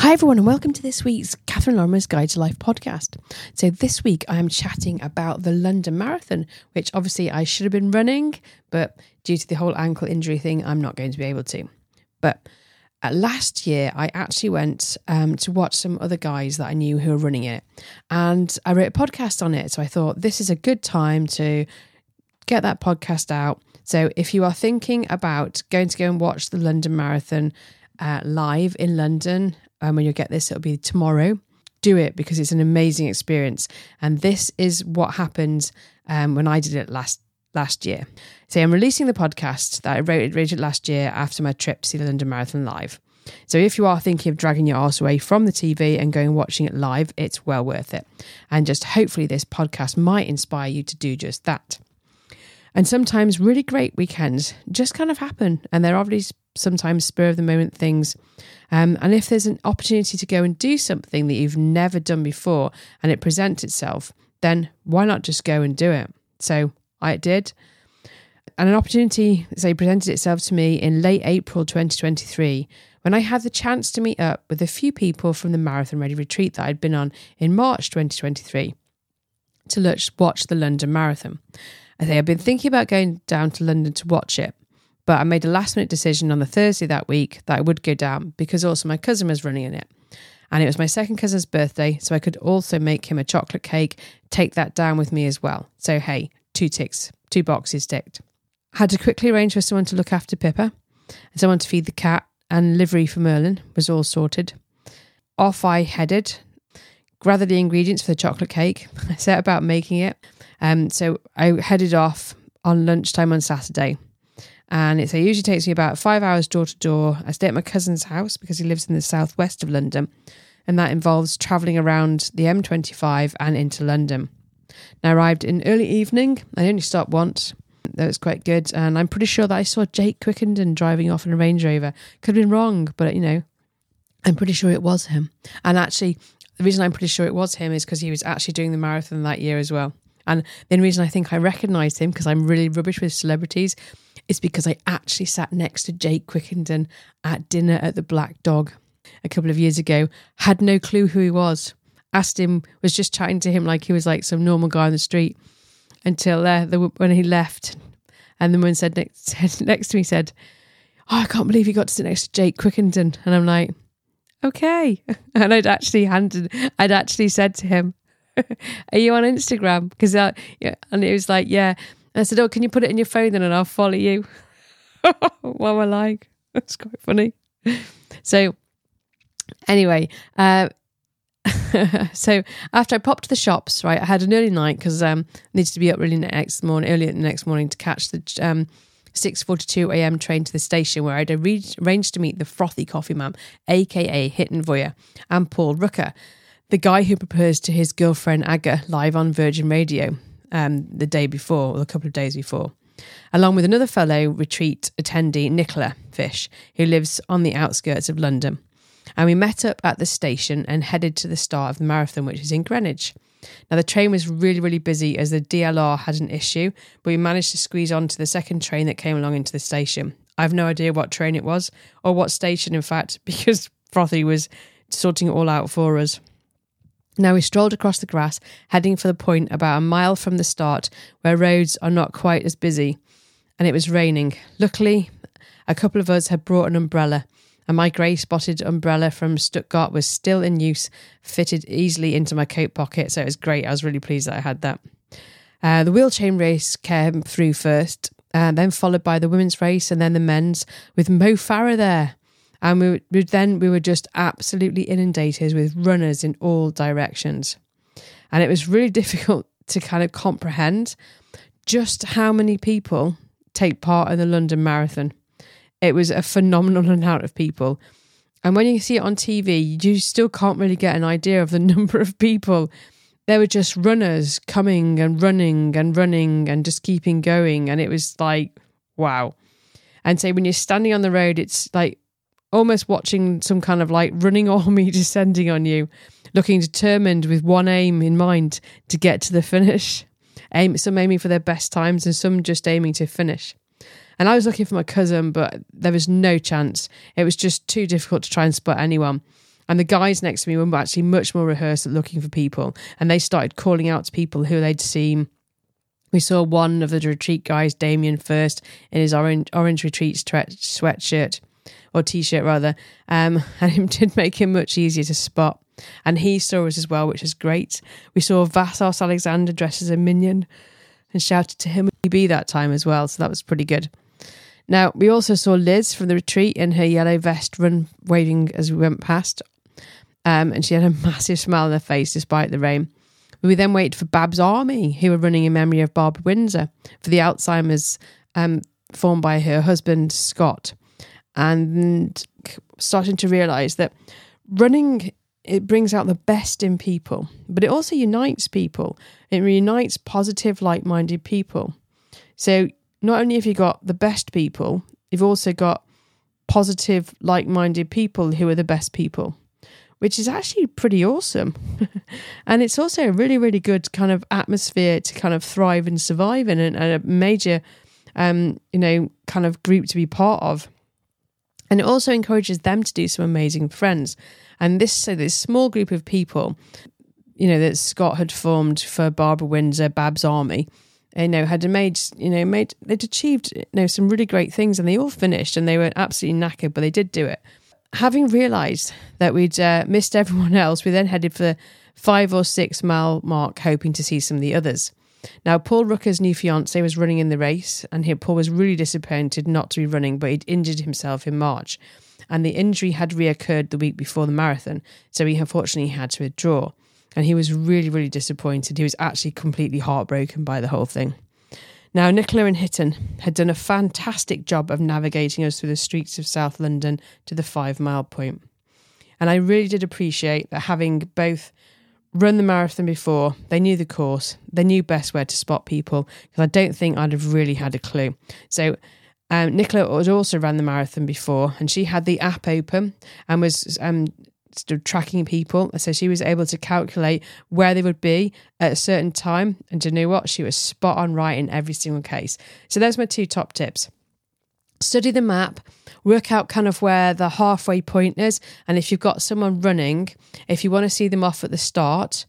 Hi everyone and welcome to this week's Catherine Lorimer's Guide to Life podcast. So this week I am chatting about the London Marathon, which obviously I should have been running, but due to the whole ankle injury thing, I'm not going to be able to. But last year I actually went to watch some other guys that I knew who were running it, and I wrote a podcast on it. So I thought this is a good time to get that podcast out. So if you are thinking about going to go and watch the London Marathon live in London, when you get this, it'll be tomorrow. Do it because it's an amazing experience. And this is what happened when I did it last year. So I'm releasing the podcast that I wrote last year after my trip to see the London Marathon live. So if you are thinking of dragging your arse away from the TV and going and watching it live, it's well worth it. And just hopefully this podcast might inspire you to do just that. And sometimes really great weekends just kind of happen, and they're obviously sometimes spur of the moment things. And if there's an opportunity to go and do something that you've never done before and it presents itself, then why not just go and do it? So I did. And an opportunity, presented itself to me in late April 2023 when I had the chance to meet up with a few people from the Marathon Ready retreat that I'd been on in March 2023 to watch the London Marathon. I've been thinking about going down to London to watch it, but I made a last minute decision on the Thursday that week that I would go down because also my cousin was running in it. And it was my second cousin's birthday, so I could also make him a chocolate cake, take that down with me as well. So hey, 2 boxes ticked. Had to quickly arrange for someone to look after Pippa, and someone to feed the cat, and livery for Merlin was all sorted. Off I headed, gathered the ingredients for the chocolate cake. I set about making it. So I headed off on lunchtime on Saturday, and it usually takes me about 5 hours door to door. I stay at my cousin's house because he lives in the southwest of London, and that involves travelling around the M25 and into London. Now, I arrived in early evening. I only stopped once. That was quite good, and I'm pretty sure that I saw Jake Quickenden driving off in a Range Rover. Could have been wrong, but I'm pretty sure it was him. And actually, the reason I'm pretty sure it was him is because he was actually doing the marathon that year as well. And the only reason I think I recognised him, because I'm really rubbish with celebrities, is because I actually sat next to Jake Quickenden at dinner at the Black Dog a couple of years ago. Had no clue who he was. Asked him, was just chatting to him like he was like some normal guy on the street until when he left. And the woman said next to me said, "Oh, I can't believe you got to sit next to Jake Quickenden." And I'm like, okay. And I'd actually said to him, "Are you on Instagram?" Because and it was like, yeah. And I said, "Oh, can you put it in your phone then and I'll follow you?" What am I like? That's quite funny. So anyway, so after I popped to the shops, right, I had an early night because I needed to be up early the next morning to catch the 6:42 a.m. train to the station, where I'd arranged to meet the frothy coffee man, aka Hitten Voyer, and Paul Rucker, the guy who proposed to his girlfriend Aga live on Virgin Radio the day before, or a couple of days before, along with another fellow retreat attendee, Nicola Fish, who lives on the outskirts of London. And we met up at the station and headed to the start of the marathon, which is in Greenwich. Now, the train was really, really busy as the DLR had an issue, but we managed to squeeze onto the second train that came along into the station. I have no idea what train it was, or what station, in fact, because Frothy was sorting it all out for us. Now we strolled across the grass, heading for the point about a mile from the start, where roads are not quite as busy, and it was raining. Luckily, a couple of us had brought an umbrella, and my grey-spotted umbrella from Stuttgart was still in use, fitted easily into my coat pocket, so it was great. I was really pleased that I had that. The wheel chain race came through first, then followed by the women's race, and then the men's, with Mo Farah there. And we were just absolutely inundated with runners in all directions. And it was really difficult to kind of comprehend just how many people take part in the London Marathon. It was a phenomenal amount of people. And when you see it on TV, you still can't really get an idea of the number of people. There were just runners coming and running and just keeping going. And it was like, wow. And so when you're standing on the road, it's like almost watching some kind of like running army descending on you, looking determined with one aim in mind to get to the finish. Some aiming for their best times and some just aiming to finish. And I was looking for my cousin, but there was no chance. It was just too difficult to try and spot anyone. And the guys next to me were actually much more rehearsed at looking for people. And they started calling out to people who they'd seen. We saw one of the retreat guys, Damien, first in his orange retreat sweatshirt, or t-shirt rather. And it did make him much easier to spot. And he saw us as well, which is great. We saw Vassos Alexander dressed as a minion and shouted to him be that time as well. So that was pretty good. Now, we also saw Liz from the retreat in her yellow vest waving as we went past. And she had a massive smile on her face despite the rain. We then waited for Babs Army, who were running in memory of Barbara Windsor for the Alzheimer's formed by her husband, Scott. And starting to realise that running, it brings out the best in people, but it also unites people. It reunites positive, like-minded people. So not only have you got the best people, you've also got positive, like-minded people who are the best people, which is actually pretty awesome. And it's also a really, really good kind of atmosphere to kind of thrive and survive in, and a major, kind of group to be part of. And it also encourages them to do some amazing friends. And this small group of people, that Scott had formed for Barbara Windsor, Babs Army, they'd achieved, some really great things, and they all finished, and they were absolutely knackered, but they did do it. Having realised that we'd missed everyone else, we then headed for the 5 or 6 mile mark, hoping to see some of the others. Now, Paul Rucker's new fiancée was running in the race, and Paul was really disappointed not to be running, but he'd injured himself in March, and the injury had reoccurred the week before the marathon, so he unfortunately had to withdraw. And he was really, really disappointed. He was actually completely heartbroken by the whole thing. Now, Nicola and Hitton had done a fantastic job of navigating us through the streets of South London to the 5 mile point. And I really did appreciate that, having both run the marathon before, they knew the course, they knew best where to spot people, because I don't think I'd have really had a clue. So Nicola had also ran the marathon before, and she had the app open and was tracking people, so she was able to calculate where they would be at a certain time, and you know what, she was spot on right in every single case. So those are my 2 top tips. Study the map, work out kind of where the halfway point is, and if you've got someone running, if you want to see them off at the start,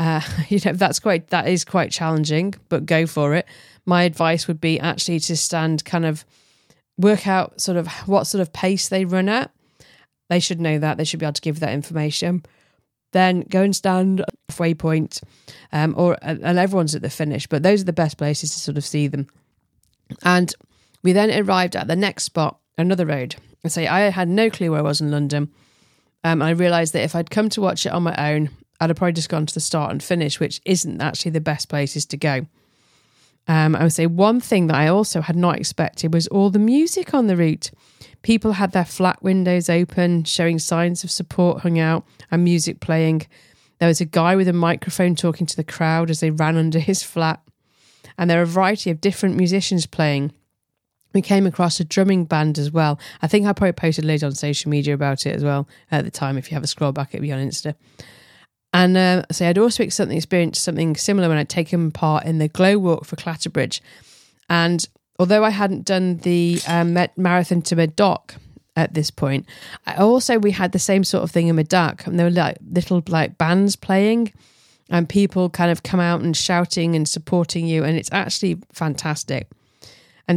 that is quite challenging, but go for it. My advice would be actually to stand, kind of work out sort of what sort of pace they run at. They should know that. They should be able to give that information. Then go and stand at the halfway point, and everyone's at the finish. But those are the best places to sort of see them. And we then arrived at the next spot, another road. I had no clue where I was in London. I realised that if I'd come to watch it on my own, I'd have probably just gone to the start and finish, which isn't actually the best places to go. I would say one thing that I also had not expected was all the music on the route. People had their flat windows open, showing signs of support hung out, and music playing. There was a guy with a microphone talking to the crowd as they ran under his flat. And there were a variety of different musicians playing. We came across a drumming band as well. I think I probably posted later on social media about it as well at the time. If you have a scroll back, it'll be on Insta. And I'd also experienced something similar when I'd taken part in the Glow Walk for Clatterbridge. And although I hadn't done the marathon to Medoc at this point, we had the same sort of thing in Medoc. And there were little bands playing, and people kind of come out and shouting and supporting you. And it's actually fantastic. And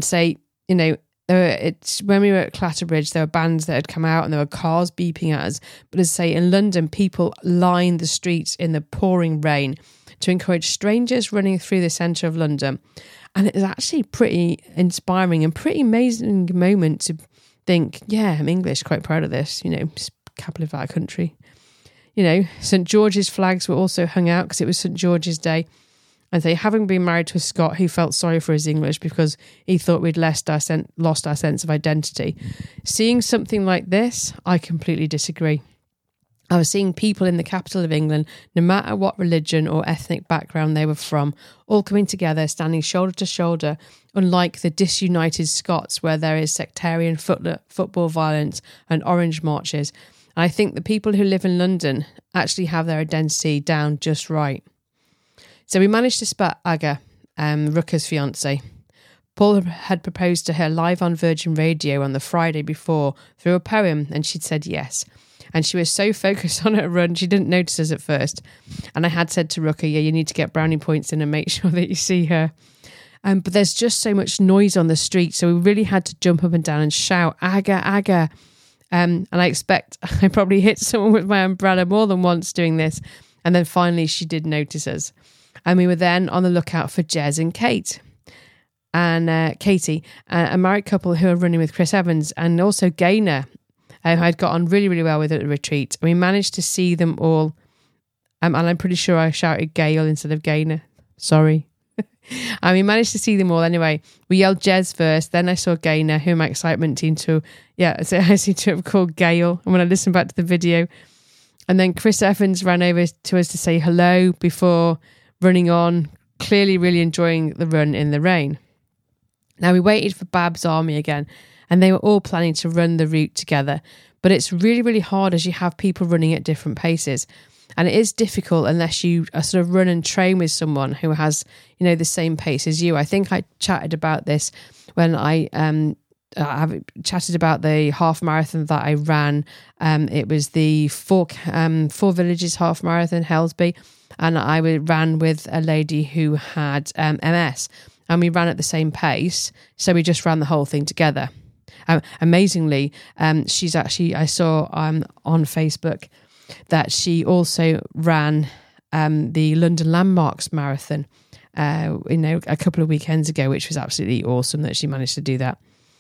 when we were at Clatterbridge, there were bands that had come out and there were cars beeping at us. But as I say, in London, people lined the streets in the pouring rain to encourage strangers running through the centre of London. And it was actually pretty inspiring and pretty amazing moment to think, yeah, I'm English, quite proud of this, capital of our country. St. George's flags were also hung out because it was St. George's Day. And having been married to a Scot who felt sorry for his English because he thought we'd lost our sense of identity. Seeing something like this, I completely disagree. I was seeing people in the capital of England, no matter what religion or ethnic background they were from, all coming together, standing shoulder to shoulder, unlike the disunited Scots where there is sectarian football violence and orange marches. And I think the people who live in London actually have their identity down just right. So we managed to spot Aga, Rucker's fiancée. Paul had proposed to her live on Virgin Radio on the Friday before through a poem, and she'd said yes. And she was so focused on her run, she didn't notice us at first. And I had said to Rooker, yeah, you need to get brownie points in and make sure that you see her. But there's just so much noise on the street. So we really had to jump up and down and shout, Aga, Aga. And I expect I probably hit someone with my umbrella more than once doing this. And then finally she did notice us. And we were then on the lookout for Jez and Kate. And Katie, a married couple who are running with Chris Evans, and also Gaynor, who I'd got on really, really well with at the retreat. And we managed to see them all. And I'm pretty sure I shouted Gail instead of Gaynor. Sorry. And we managed to see them all anyway. We yelled Jez first, then I saw Gaynor, who my excitement seemed to have called Gail. And when I listened back to the video, and then Chris Evans ran over to us to say hello before running on, clearly really enjoying the run in the rain. Now we waited for Bab's Army again, and they were all planning to run the route together. But it's really, really hard as you have people running at different paces. And it is difficult unless you sort of run and train with someone who has, the same pace as you. I think I chatted about this when I have chatted about the half marathon that I ran. It was the Four Villages half marathon, Helsby. And I ran with a lady who had MS. And we ran at the same pace. So we just ran the whole thing together. Amazingly, I saw on Facebook that she also ran the London Landmarks Marathon, a couple of weekends ago, which was absolutely awesome that she managed to do that.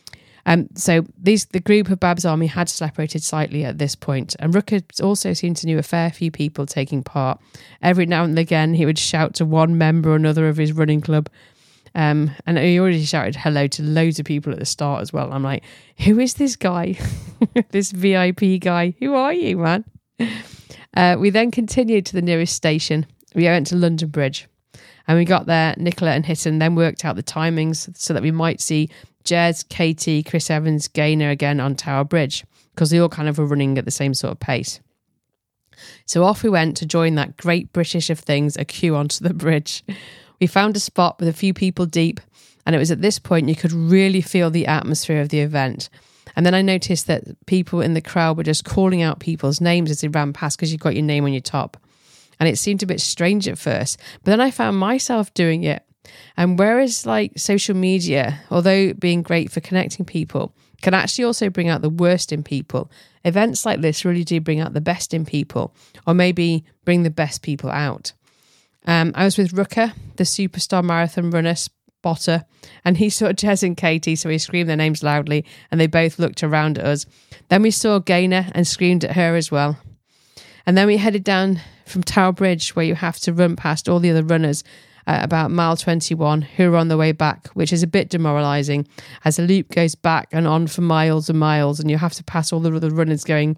So the group of Bab's Army had separated slightly at this point, and Rooker also seemed to know a fair few people taking part. Every now and again, he would shout to one member or another of his running club. And he already shouted hello to loads of people at the start as well. I'm like, who is this guy? This VIP guy? Who are you, man? We then continued to the nearest station. We went to London Bridge, and we got there. Nicola and Hitton then worked out the timings so that we might see Jez, Katie, Chris Evans, Gaynor again on Tower Bridge, because they all kind of were running at the same sort of pace. So off we went to join that great British of things, a queue onto the bridge. We found a spot with a few people deep, and it was at this point you could really feel the atmosphere of the event. And then I noticed that people in the crowd were just calling out people's names as they ran past, because you've got your name on your top. And it seemed a bit strange at first, but then I found myself doing it. And whereas social media, although being great for connecting people, can actually also bring out the worst in people, events like this really do bring out the best in people, or maybe bring the best people out. I was with Rooker, the superstar marathon runner spotter, and he saw Jez and Katie, so he screamed their names loudly, and they both looked around at us. Then we saw Gaynor and screamed at her as well. And then we headed down from Tower Bridge, where you have to run past all the other runners at about mile 21 who are on the way back, which is a bit demoralising as the loop goes back and on for miles and miles, and you have to pass all the other runners going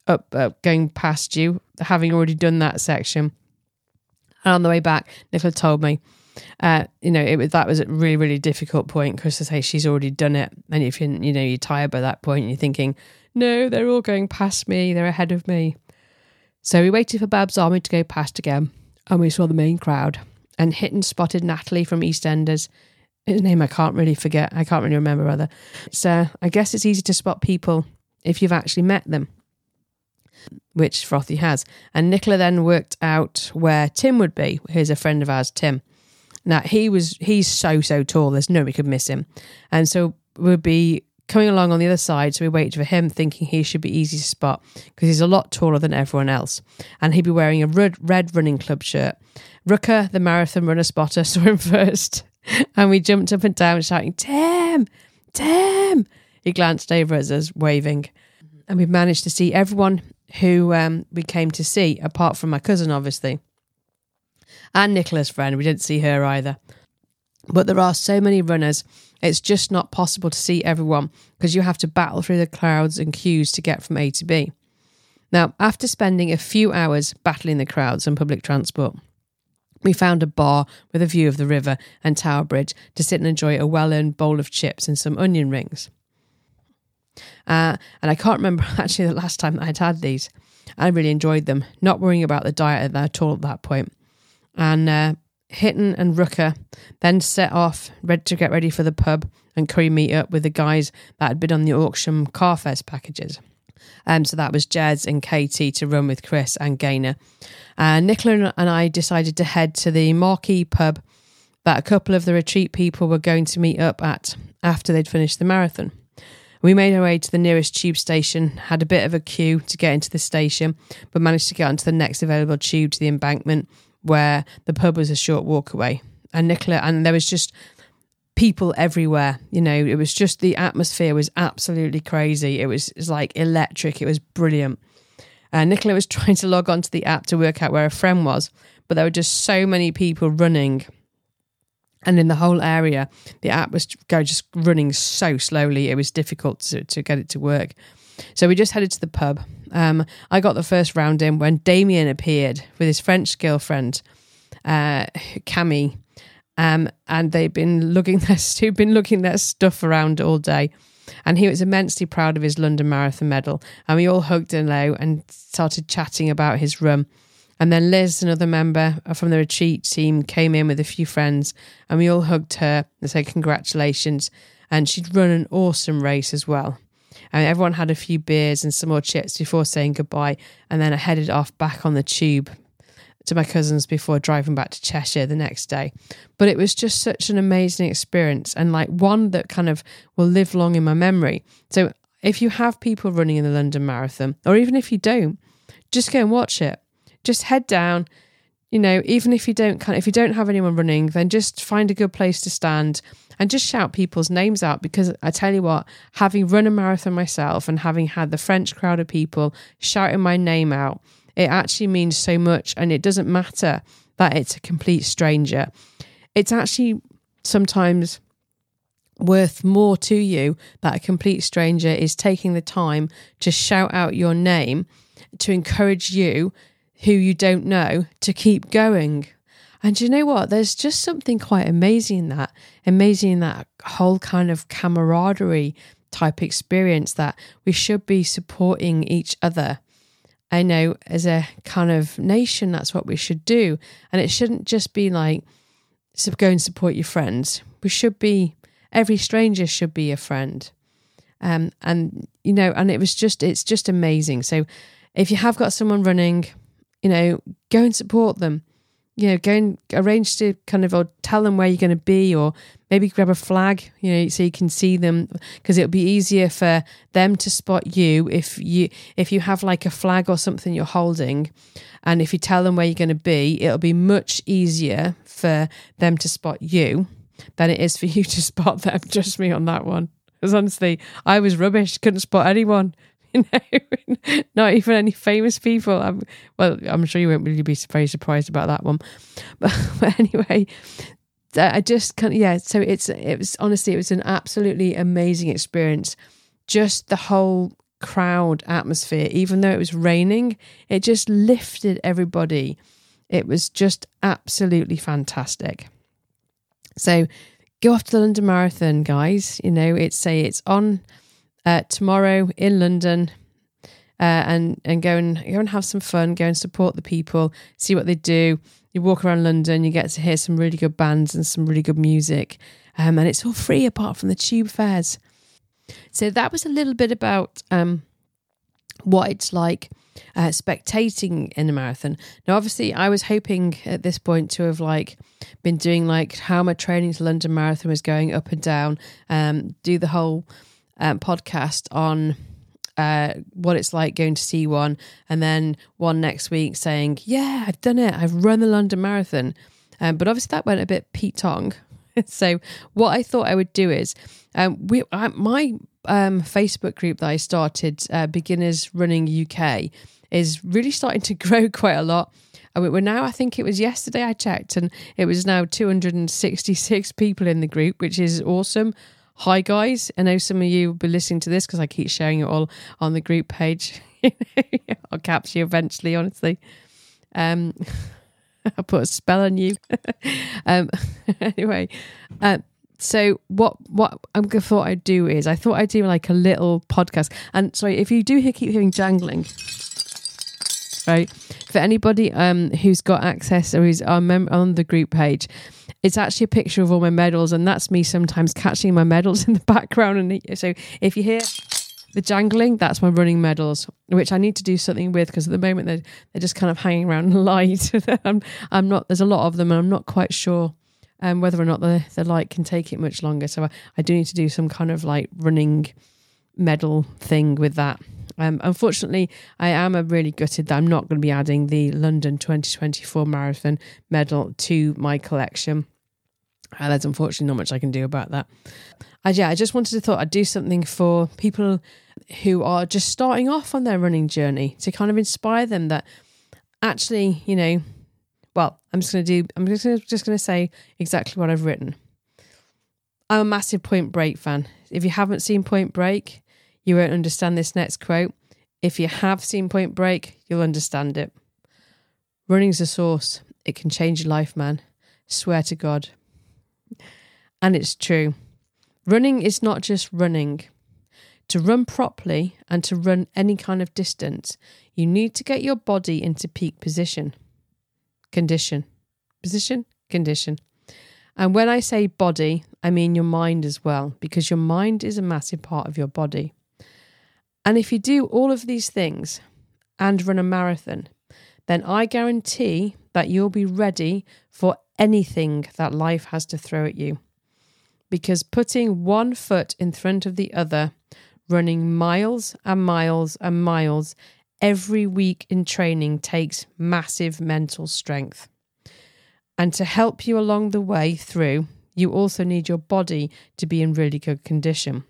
past you, having already done that section. And on the way back, Nicola told me, that was a really, really difficult point, because to say she's already done it. And if you're tired by that point, and you're thinking, no, they're all going past me, they're ahead of me. So we waited for Bab's Army to go past again, and we saw the main crowd. And Hitton spotted Natalie from EastEnders. His name I can't really remember rather. So I guess it's easy to spot people if you've actually met them, which Frothy has. And Nicola then worked out where Tim would be. Here's a friend of ours, Tim. Now, he's so tall, there's no way we could miss him. And so we'd be coming along on the other side, so we waited for him, thinking he should be easy to spot, because he's a lot taller than everyone else. And he'd be wearing a red running club shirt. Rooker, the marathon runner spotter, saw him first. And we jumped up and down shouting, Tim! Tim! He glanced over at us, waving. And we managed to see everyone who we came to see, apart from my cousin, obviously. And Nicola's friend. We didn't see her either. But there are so many runners, it's just not possible to see everyone, because you have to battle through the crowds and queues to get from A to B. Now, after spending a few hours battling the crowds and public transport, we found a bar with a view of the river and Tower Bridge to sit and enjoy a well-earned bowl of chips and some onion rings. And I can't remember actually the last time that I'd had these. I really enjoyed them, not worrying about the diet at all at that point. And Hitton and Rooker then set off to get ready for the pub and curry meet up with the guys that had been on the auction Carfest packages. So that was Jez and Katie to run with Chris and Gaynor. Nicola and I decided to head to the marquee pub that a couple of the retreat people were going to meet up at after they'd finished the marathon. We made our way to the nearest tube station, had a bit of a queue to get into the station, but managed to get onto the next available tube to the embankment where the pub was a short walk away. And there was just people everywhere. You know, it was just, the atmosphere was absolutely crazy. It was like electric. It was brilliant. Nicola was trying to log onto the app to work out where a friend was, but there were just so many people running. And in the whole area, the app was just running so slowly, it was difficult to get it to work. So we just headed to the pub. I got the first round in when Damien appeared with his French girlfriend, Camille, and they'd been looking their stuff around all day. And he was immensely proud of his London Marathon medal. And we all hugged him low and started chatting about his run. And then Liz, another member from the retreat team, came in with a few friends and we all hugged her and said congratulations. And she'd run an awesome race as well. And everyone had a few beers and some more chips before saying goodbye. And then I headed off back on the tube to my cousins before driving back to Cheshire the next day. But it was just such an amazing experience and like one that kind of will live long in my memory. So if you have people running in the London Marathon, or even if you don't, just go and watch it. Just head down, you know, even if you don't have anyone running, then just find a good place to stand and just shout people's names out. Because I tell you what, having run a marathon myself and having had the French crowd of people shouting my name out, it actually means so much. And it doesn't matter that it's a complete stranger. It's actually sometimes worth more to you that a complete stranger is taking the time to shout out your name to encourage you, who you don't know, to keep going. And you know what? There's just something quite amazing in that whole kind of camaraderie type experience that we should be supporting each other. I know as a kind of nation, that's what we should do. And it shouldn't just be like, go and support your friends. Every stranger should be a friend. And you know, and it's just amazing. So if you have got someone running, you know, go and support them. You know, go and arrange to or tell them where you're going to be, or maybe grab a flag, you know, so you can see them, because it'll be easier for them to spot you if you have like a flag or something you're holding, and if you tell them where you're going to be, it'll be much easier for them to spot you than it is for you to spot them. Trust me on that one. Because honestly, I was rubbish, couldn't spot anyone. You know, not even any famous people. I'm sure you won't really be very surprised about that one. But anyway, I just can't. Yeah. So it was an absolutely amazing experience. Just the whole crowd atmosphere, even though it was raining, it just lifted everybody. It was just absolutely fantastic. So go off to the London Marathon, guys. You know, it's on tomorrow in London, and go and have some fun, go and support the people, see what they do. You walk around London, you get to hear some really good bands and some really good music, and it's all free apart from the tube fares. So that was a little bit about what it's like spectating in a marathon. Now obviously I was hoping at this point to have been doing how my training to London Marathon was going up and down, do the whole podcast on what it's like going to see one, and then one next week saying, yeah, I've done it, I've run the London Marathon, but obviously that went a bit Pete Tong. So what I thought I would do is my Facebook group that I started, Beginners Running UK, is really starting to grow quite a lot. We're now, I think it was yesterday I checked, and it was now 266 people in the group, which is awesome. Hi guys, I know some of you will be listening to this because I keep sharing it all on the group page. I'll capture you eventually, honestly. I'll put a spell on you. Anyway, so what I thought I'd do is I thought I'd do like a little podcast. And sorry, if you do keep hearing jangling, right? For anybody who's got access or who's on the group page, it's actually a picture of all my medals, and that's me sometimes catching my medals in the background. And so if you hear The jangling, that's my running medals, which I need to do something with because at the moment they're just kind of hanging around in the light. I'm not. There's a lot of them, and I'm not quite sure whether or not the light can take it much longer. So I do need to do some kind of like running medal thing with that. Unfortunately, I am really gutted that I'm not going to be adding the London 2024 Marathon medal to my collection. There's unfortunately not much I can do about that. I just thought I'd do something for people who are just starting off on their running journey to kind of inspire them that actually, well, I'm just going to say exactly what I've written. I'm a massive Point Break fan. If you haven't seen Point Break, you won't understand this next quote. If you have seen Point Break, you'll understand it. Running's a source. It can change your life, man. Swear to God. And it's true. Running is not just running. To run properly and to run any kind of distance, you need to get your body into peak condition. And when I say body, I mean your mind as well, because your mind is a massive part of your body. And if you do all of these things and run a marathon, then I guarantee that you'll be ready for anything that life has to throw at you. Because putting one foot in front of the other, running miles and miles and miles every week in training takes massive mental strength. And to help you along the way through, you also need your body to be in really good condition.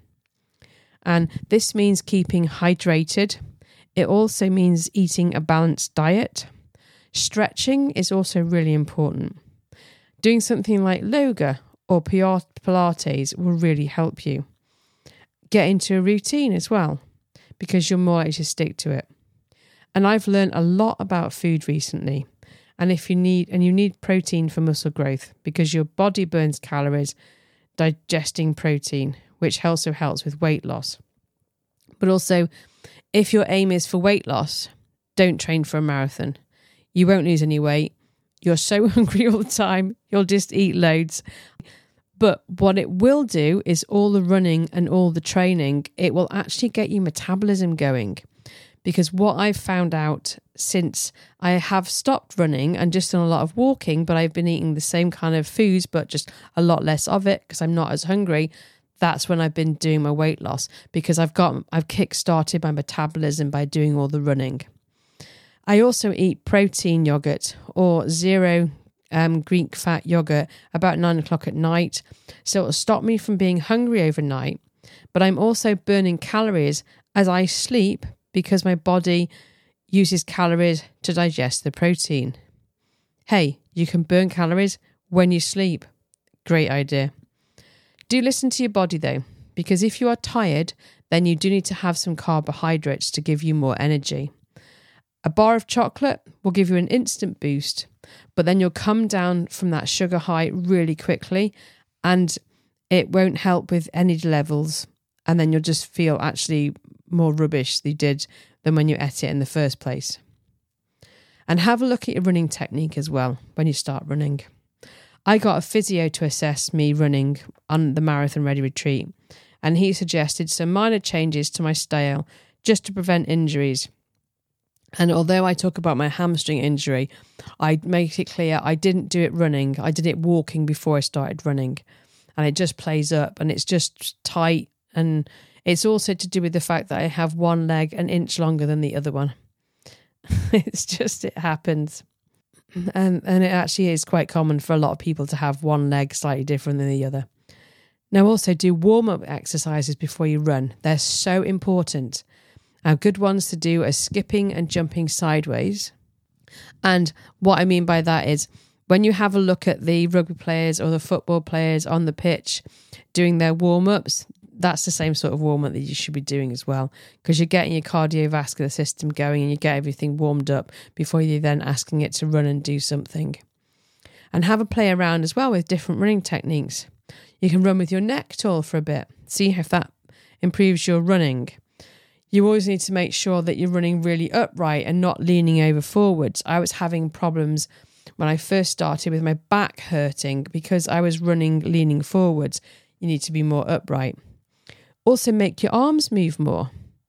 And this means keeping hydrated. It also means eating a balanced diet. Stretching is also really important. Doing something like yoga or Pilates will really help you. Get into a routine as well, because you're more likely to stick to it. And I've learned a lot about food recently. And you need protein for muscle growth, because your body burns calories digesting protein, which also helps with weight loss. But also, if your aim is for weight loss, don't train for a marathon. You won't lose any weight. You're so hungry all the time, you'll just eat loads. But what it will do is all the running and all the training, it will actually get your metabolism going. Because what I've found out since I have stopped running and just done a lot of walking, but I've been eating the same kind of foods, but just a lot less of it because I'm not as hungry, that's when I've been doing my weight loss, because I've kick-started my metabolism by doing all the running. I also eat protein yogurt or zero Greek fat yogurt about 9 o'clock at night. So it'll stop me from being hungry overnight. But I'm also burning calories as I sleep because my body uses calories to digest the protein. Hey, you can burn calories when you sleep. Great idea. Do listen to your body though, because if you are tired, then you do need to have some carbohydrates to give you more energy. A bar of chocolate will give you an instant boost, but then you'll come down from that sugar high really quickly and it won't help with energy levels. And then you'll just feel actually more rubbish than you did than when you ate it in the first place. And have a look at your running technique as well when you start running. I got a physio to assess me running on the Marathon Ready Retreat, and he suggested some minor changes to my style just to prevent injuries. And although I talk about my hamstring injury, I make it clear I didn't do it running. I did it walking before I started running. And it just plays up and it's just tight. And it's also to do with the fact that I have one leg an inch longer than the other one. It happens. And it actually is quite common for a lot of people to have one leg slightly different than the other. Now also do warm-up exercises before you run. They're so important. Good ones to do are skipping and jumping sideways. And what I mean by that is when you have a look at the rugby players or the football players on the pitch doing their warm-ups, that's the same sort of warm-up that you should be doing as well, because you're getting your cardiovascular system going and you get everything warmed up before you're then asking it to run and do something. And have a play around as well with different running techniques. You can run with your neck tall for a bit, see if that improves your running. You always need to make sure that you're running really upright and not leaning over forwards. I was having problems when I first started with my back hurting because I was running leaning forwards. You need to be more upright. Also make your arms move more.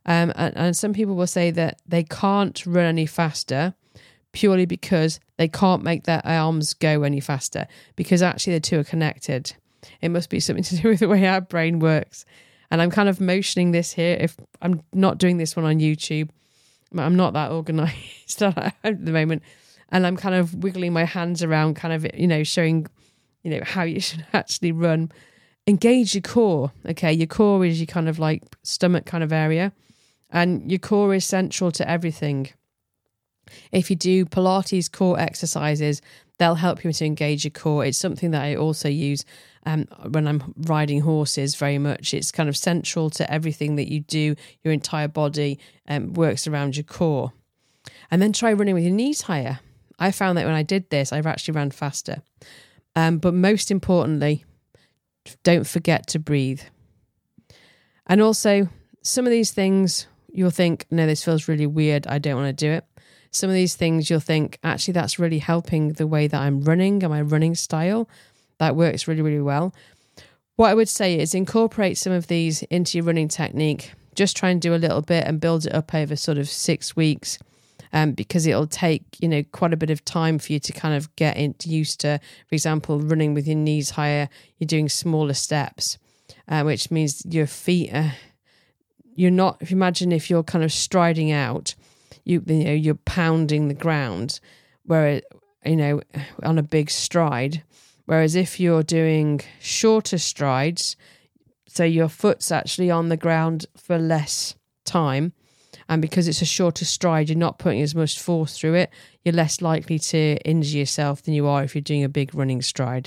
And some people will say that they can't run any faster purely because they can't make their arms go any faster, because actually the two are connected. It must be something to do with the way our brain works. And I'm kind of motioning this here. If I'm not doing this one on YouTube, I'm not that organised at the moment. And I'm kind of wiggling my hands around, kind of, showing, how you should actually run. Engage your core. Okay, your core is your kind of like stomach kind of area. And your core is central to everything. If you do Pilates core exercises, they'll help you to engage your core. It's something that I also use when I'm riding horses very much. It's kind of central to everything that you do. Your entire body works around your core. And then try running with your knees higher. I found that when I did this, I've actually ran faster. But most importantly, don't forget to breathe. And also, some of these things you'll think, no, this feels really weird, I don't want to do it. Some of these things you'll think, actually, that's really helping the way that I'm running and my running style. That works really, really well. What I would say is incorporate some of these into your running technique. Just try and do a little bit and build it up over sort of 6 weeks, because it'll take, quite a bit of time for you to kind of get used to, for example, running with your knees higher. You're doing smaller steps, which means your feet are, you're not, if you imagine if you're kind of striding out, you're pounding the ground, where on a big stride. Whereas if you're doing shorter strides, so your foot's actually on the ground for less time, and because it's a shorter stride, you're not putting as much force through it, you're less likely to injure yourself than you are if you're doing a big running stride.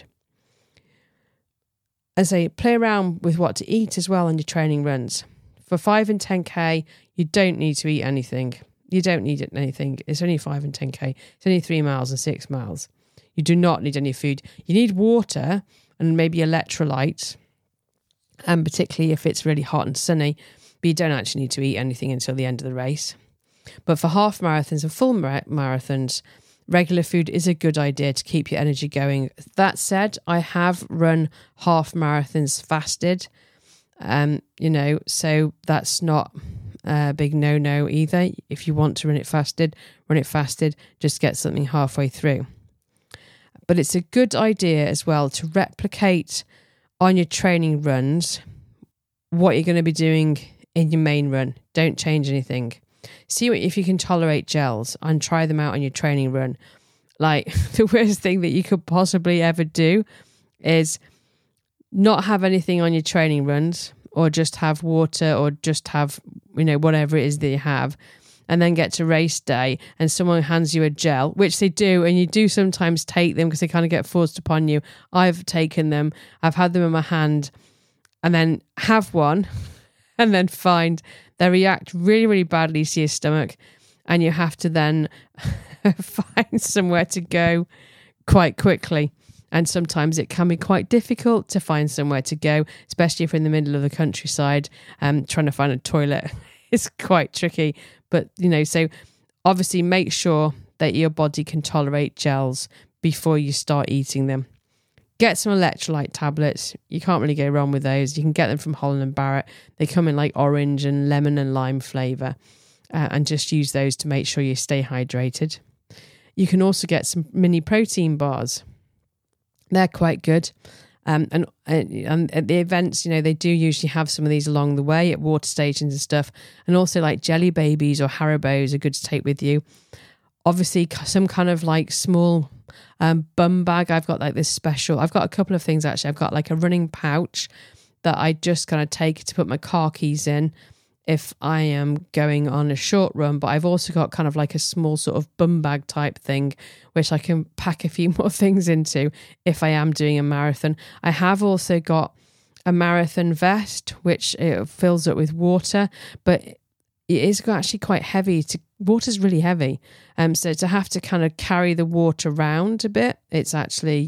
And so play around with what to eat as well on your training runs. For 5 and 10K, you don't need to eat anything. You don't need anything. It's only 5 and 10K. It's only 3 miles and 6 miles. You do not need any food. You need water and maybe electrolytes, and particularly if it's really hot and sunny, but you don't actually need to eat anything until the end of the race. But for half marathons and full marathons, regular food is a good idea to keep your energy going. That said, I have run half marathons fasted, so that's not a big no-no either. If you want to run it fasted, just get something halfway through. But it's a good idea as well to replicate on your training runs what you're going to be doing in your main run. Don't change anything. See if you can tolerate gels and try them out on your training run. Like, the worst thing that you could possibly ever do is not have anything on your training runs, or just have water, or just have, whatever it is that you have, and then get to race day and someone hands you a gel, which they do, and you do sometimes take them because they kind of get forced upon you. I've taken them, I've had them in my hand, and then have one, and then find they react really, really badly to your stomach, and you have to then find somewhere to go quite quickly. And sometimes it can be quite difficult to find somewhere to go, especially if you're in the middle of the countryside. Trying to find a toilet is quite tricky. But, so obviously make sure that your body can tolerate gels before you start eating them. Get some electrolyte tablets. You can't really go wrong with those. You can get them from Holland & Barrett. They come in like orange and lemon and lime flavour, and just use those to make sure you stay hydrated. You can also get some mini protein bars. They're quite good. And at the events, they do usually have some of these along the way at water stations and stuff. And also like Jelly Babies or Haribos are good to take with you. Obviously, some kind of like small bum bag. I've got like this special. I've got a couple of things actually. I've got like a running pouch that I just kind of take to put my car keys in if I am going on a short run, but I've also got kind of like a small sort of bum bag type thing, which I can pack a few more things into if I am doing a marathon. I have also got a marathon vest, which it fills up with water, but it is actually quite heavy. Water's really heavy. So to have to kind of carry the water around a bit, it's actually,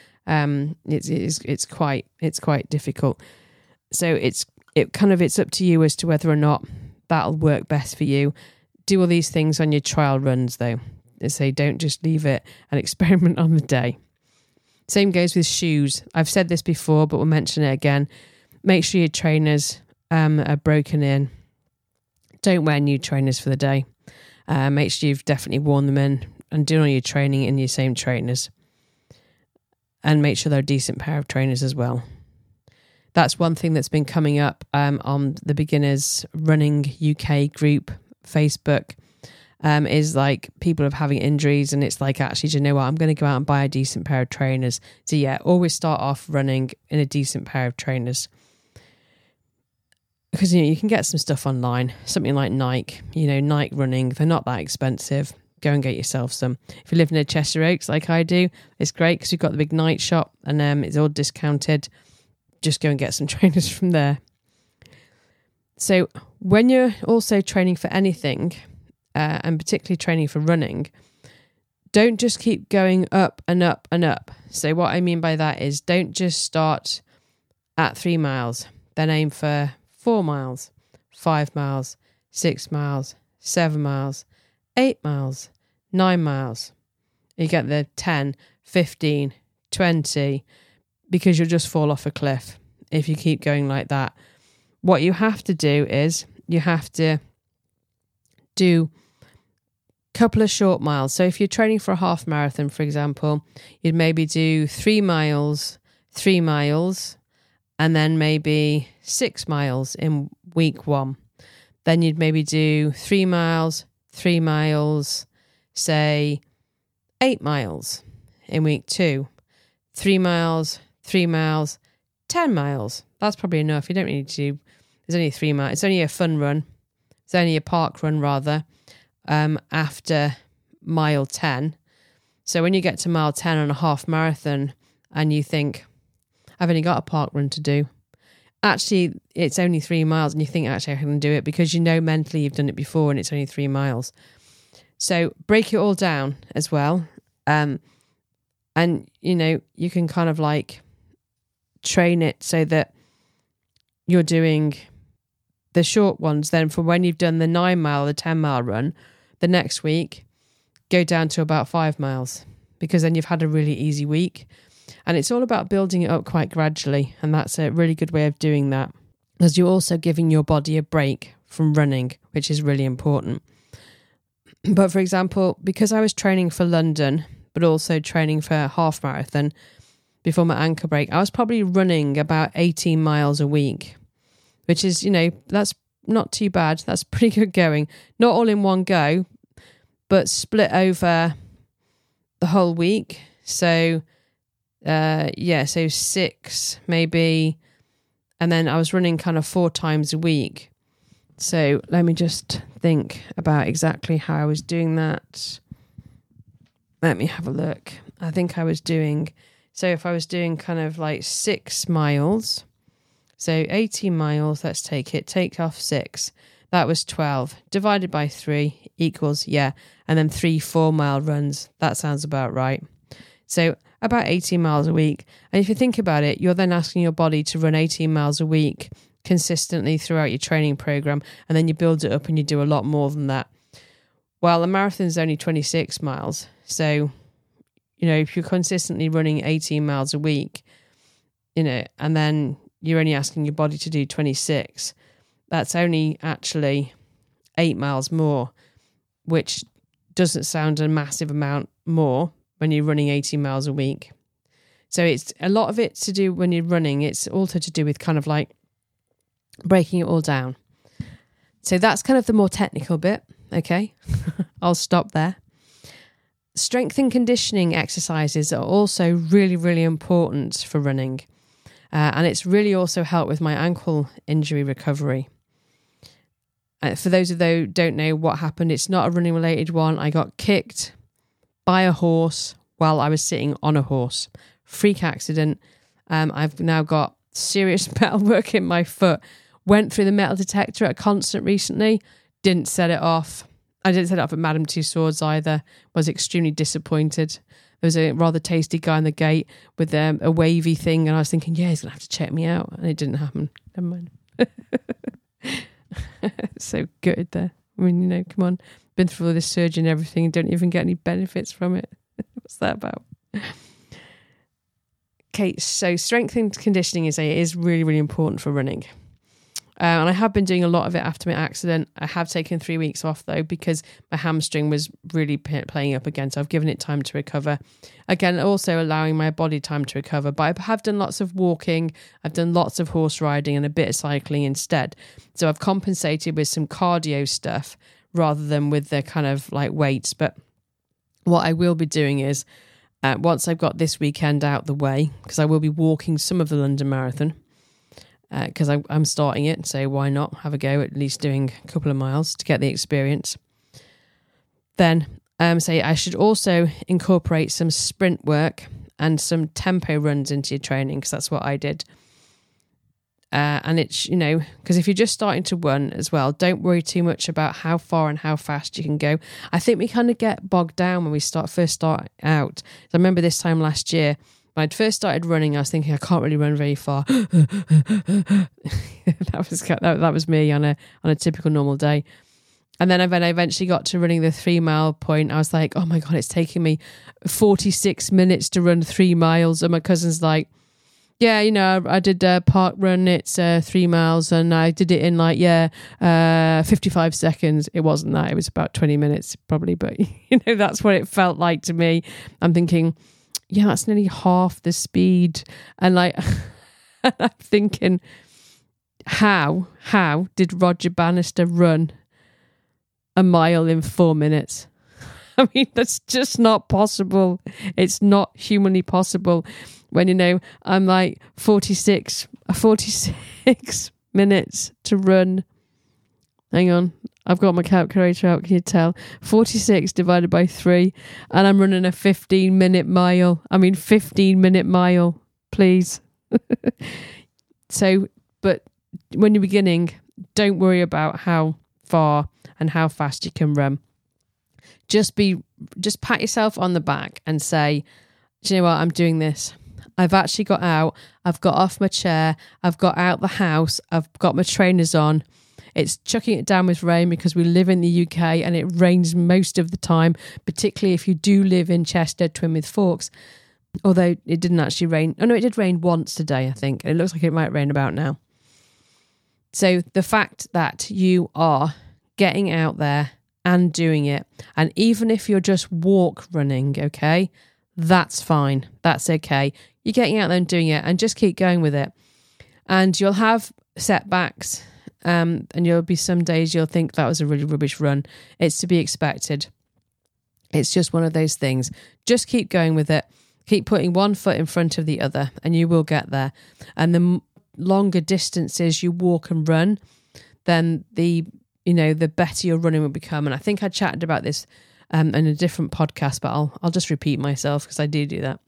it's quite difficult. So it's up to you as to whether or not that'll work best for you. Do all these things on your trial runs though. So don't just leave it an experiment on the day. Same goes with shoes. I've said this before, but we'll mention it again. Make sure your trainers are broken in. don't wear new trainers for the day. Make sure you've definitely worn them in and do all your training in your same trainers. And make sure they're a decent pair of trainers as well. That's one thing that's been coming up on the Beginners Running UK group Facebook, is like people are having injuries, and it's like, actually, do you know what? I'm going to go out and buy a decent pair of trainers. So yeah, always start off running in a decent pair of trainers. Because you can get some stuff online, something like Nike, Nike running, they're not that expensive. Go and get yourself some. If you live near Cheshire Oaks like I do, it's great because we've got the big Nike shop and it's all discounted. Just go and get some trainers from there. So when you're also training for anything, and particularly training for running, don't just keep going up and up and up. So what I mean by that is, don't just start at 3 miles, then aim for 4 miles, 5 miles, 6 miles, 7 miles, 8 miles, 9 miles. You get the 10, 15, 20, because you'll just fall off a cliff if you keep going like that. What you have to do is you have to do a couple of short miles. So if you're training for a half marathon, for example, you'd maybe do 3 miles, 3 miles, and then maybe 6 miles in week 1. Then you'd maybe do 3 miles, 3 miles, say 8 miles in week 2, 3 miles, 3 miles, 10 miles. That's probably enough. You don't really need to. There's only 3 miles. It's only a fun run. It's only a park run rather, after mile 10. So when you get to mile 10 on a half marathon and you think, I've only got a park run to do. Actually, it's only 3 miles, and you think, actually, I can do it, because mentally you've done it before and it's only 3 miles. So break it all down as well. And, you can kind of like train it so that you're doing the short ones. Then for when you've done the 9 mile, the 10 mile run, the next week, go down to about 5 miles, because then you've had a really easy week. And it's all about building it up quite gradually. And that's a really good way of doing that, because you're also giving your body a break from running, which is really important. But for example, because I was training for London, but also training for a half marathon before my ankle break, I was probably running about 18 miles a week, which is, that's not too bad. That's pretty good going. Not all in one go, but split over the whole week. So, so 6 maybe. And then I was running kind of 4 times a week. So let me just think about exactly how I was doing that. Let me have a look. I think I was doing, so if I was doing kind of like 6 miles, so 18 miles, let's take off 6. That was 12. Divided by 3 equals, and then 3 4-mile runs. That sounds about right. So about 18 miles a week. And if you think about it, you're then asking your body to run 18 miles a week consistently throughout your training program, and then you build it up and you do a lot more than that. Well, a marathon is only 26 miles. So, if you're consistently running 18 miles a week, and then you're only asking your body to do 26, that's only actually 8 miles more, which doesn't sound a massive amount more when you're running 18 miles a week. So it's a lot of it to do when you're running. It's also to do with kind of like breaking it all down. So that's kind of the more technical bit. Okay, I'll stop there. Strength and conditioning exercises are also really, really important for running. And it's really also helped with my ankle injury recovery. For those of you who don't know what happened, it's not a running related one. I got kicked by a horse while I was sitting on a horse. Freak accident. I've now got serious metalwork in my foot. Went through the metal detector at a concert recently. Didn't set it off. I didn't set it off at Madame Tussauds either. Was extremely disappointed. There was a rather tasty guy on the gate with a wavy thing, and I was thinking, he's going to have to check me out. And it didn't happen. Never mind. So good there. I mean, come on. Been through all this surgery and everything and don't even get any benefits from it. What's that about? Okay, so strength and conditioning is really, really important for running. And I have been doing a lot of it after my accident. I have taken 3 weeks off though, because my hamstring was really playing up again. So I've given it time to recover. Again, also allowing my body time to recover. But I have done lots of walking. I've done lots of horse riding and a bit of cycling instead. So I've compensated with some cardio stuff rather than with the kind of like weights. But what I will be doing is, once I've got this weekend out the way, because I will be walking some of the London Marathon, because I'm starting it, so why not have a go at least doing a couple of miles to get the experience. Then say I should also incorporate some sprint work and some tempo runs into your training, because that's what I did. And it's, because if you're just starting to run as well, don't worry too much about how far and how fast you can go. I think we kind of get bogged down when we first start out. I remember this time last year, when I'd first started running, I was thinking I can't really run very far. that was me on a typical normal day. And then when I eventually got to running the 3 mile point, I was like, oh my God, it's taking me 46 minutes to run 3 miles. And my cousin's like, yeah, I did a park run. It's 3 miles and I did it in 55 seconds. It wasn't that. It was about 20 minutes probably. But, that's what it felt like to me. I'm thinking, yeah, that's nearly half the speed. And I'm thinking, how did Roger Bannister run a mile in 4 minutes? I mean, that's just not possible. It's not humanly possible when, I'm like 46 minutes to run. Hang on. I've got my calculator out, can you tell? 46 divided by 3, and I'm running a 15-minute mile. 15-minute mile, please. So, but when you're beginning, don't worry about how far and how fast you can run. Just pat yourself on the back and say, do you know what? I'm doing this. I've actually got out. I've got off my chair. I've got out the house. I've got my trainers on. It's chucking it down with rain because we live in the UK and it rains most of the time, particularly if you do live in Chester, Twinmouth Forks. Although it didn't actually rain. Oh no, it did rain once today, I think. It looks like it might rain about now. So the fact that you are getting out there and doing it, and even if you're just walk running, okay, that's fine. That's okay. You're getting out there and doing it, and just keep going with it. And you'll have setbacks. And there'll be some days you'll think that was a really rubbish run. It's to be expected. It's just one of those things. Just keep going with it. Keep putting one foot in front of the other and you will get there. And the longer distances you walk and run, then the better your running will become. And I think I chatted about this in a different podcast, but I'll just repeat myself because I do that.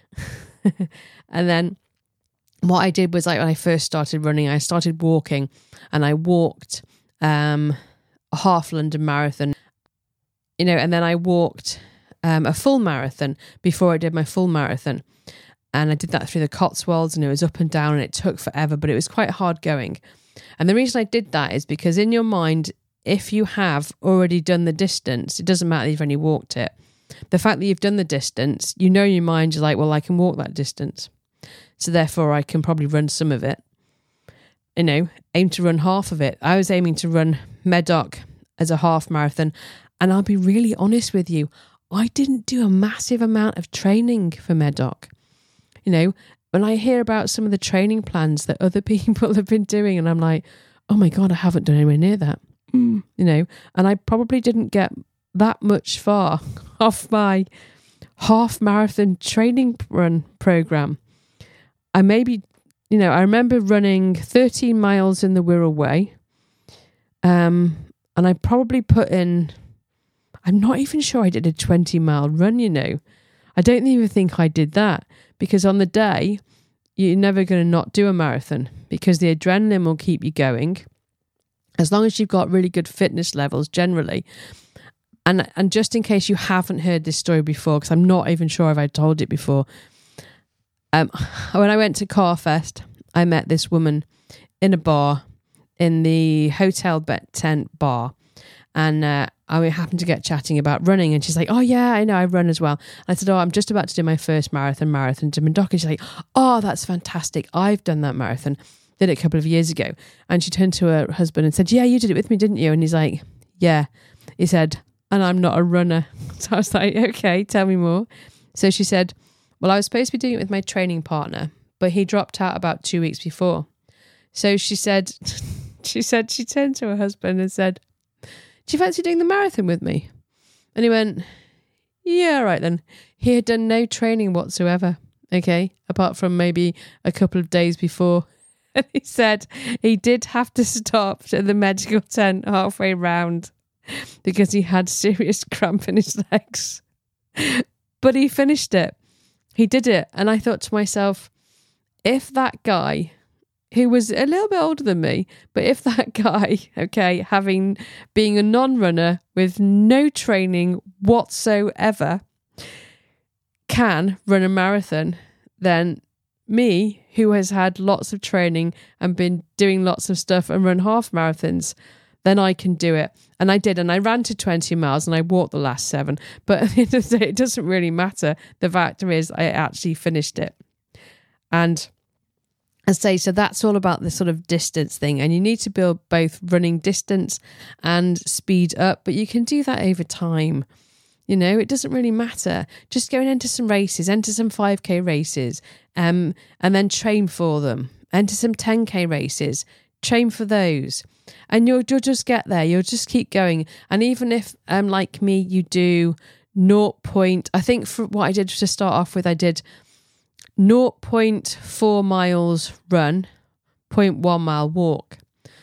And then what I did was, like, when I first started running, I started walking, and I walked a half London Marathon, and then I walked a full marathon before I did my full marathon. And I did that through the Cotswolds, and it was up and down, and it took forever, but it was quite hard going. And the reason I did that is because in your mind, if you have already done the distance, it doesn't matter if you've only walked it. The fact that you've done the distance, in your mind, you're like, well, I can walk that distance. So therefore I can probably run some of it, aim to run half of it. I was aiming to run Medoc as a half marathon. And I'll be really honest with you, I didn't do a massive amount of training for Medoc. When I hear about some of the training plans that other people have been doing, and I'm like, oh my God, I haven't done anywhere near that. And I probably didn't get that much far off my half marathon training run program. I remember running 13 miles in the Wirral Way. And I probably put in, I'm not even sure I did a 20-mile run, I don't even think I did that, because on the day, you're never going to not do a marathon because the adrenaline will keep you going as long as you've got really good fitness levels generally. And just in case you haven't heard this story before, because I'm not even sure if I told it before, when I went to Carfest, I met this woman in a bar, in the hotel tent bar, and I happened to get chatting about running, and she's like, oh yeah, I know, I run as well. I said, oh, I'm just about to do my first marathon to Medoc, and she's like, oh, that's fantastic, I've done that marathon. did it a couple of years ago. And she turned to her husband and said, yeah, you did it with me, didn't you? And he's like, yeah. He said, and I'm not a runner. So I was like, okay, tell me more. So she said, well, I was supposed to be doing it with my training partner, but he dropped out about 2 weeks before. So she said, she turned to her husband and said, do you fancy doing the marathon with me? And he went, yeah, right then. He had done no training whatsoever, okay, apart from maybe a couple of days before. And he said he did have to stop at the medical tent halfway round because he had serious cramp in his legs. But he finished it. He did it. And I thought to myself, if that guy, who was a little bit older than me, but if that guy, okay, being a non-runner with no training whatsoever, can run a marathon, then me, who has had lots of training and been doing lots of stuff and run half marathons, then I can do it. And I did. And I ran to 20 miles and I walked the last 7. But at the end of the day, it doesn't really matter. The fact is, I actually finished it. And I say, so that's all about the sort of distance thing. And you need to build both running distance and speed up. But you can do that over time. You know, it doesn't really matter. Just go and enter some races, enter some 5K races, and then train for them. Enter some 10K races, train for those. And you'll just get there. You'll just keep going. And even if, like me, you do I think for what I did to start off with, I did 0.4 miles run, 0.1 mile walk,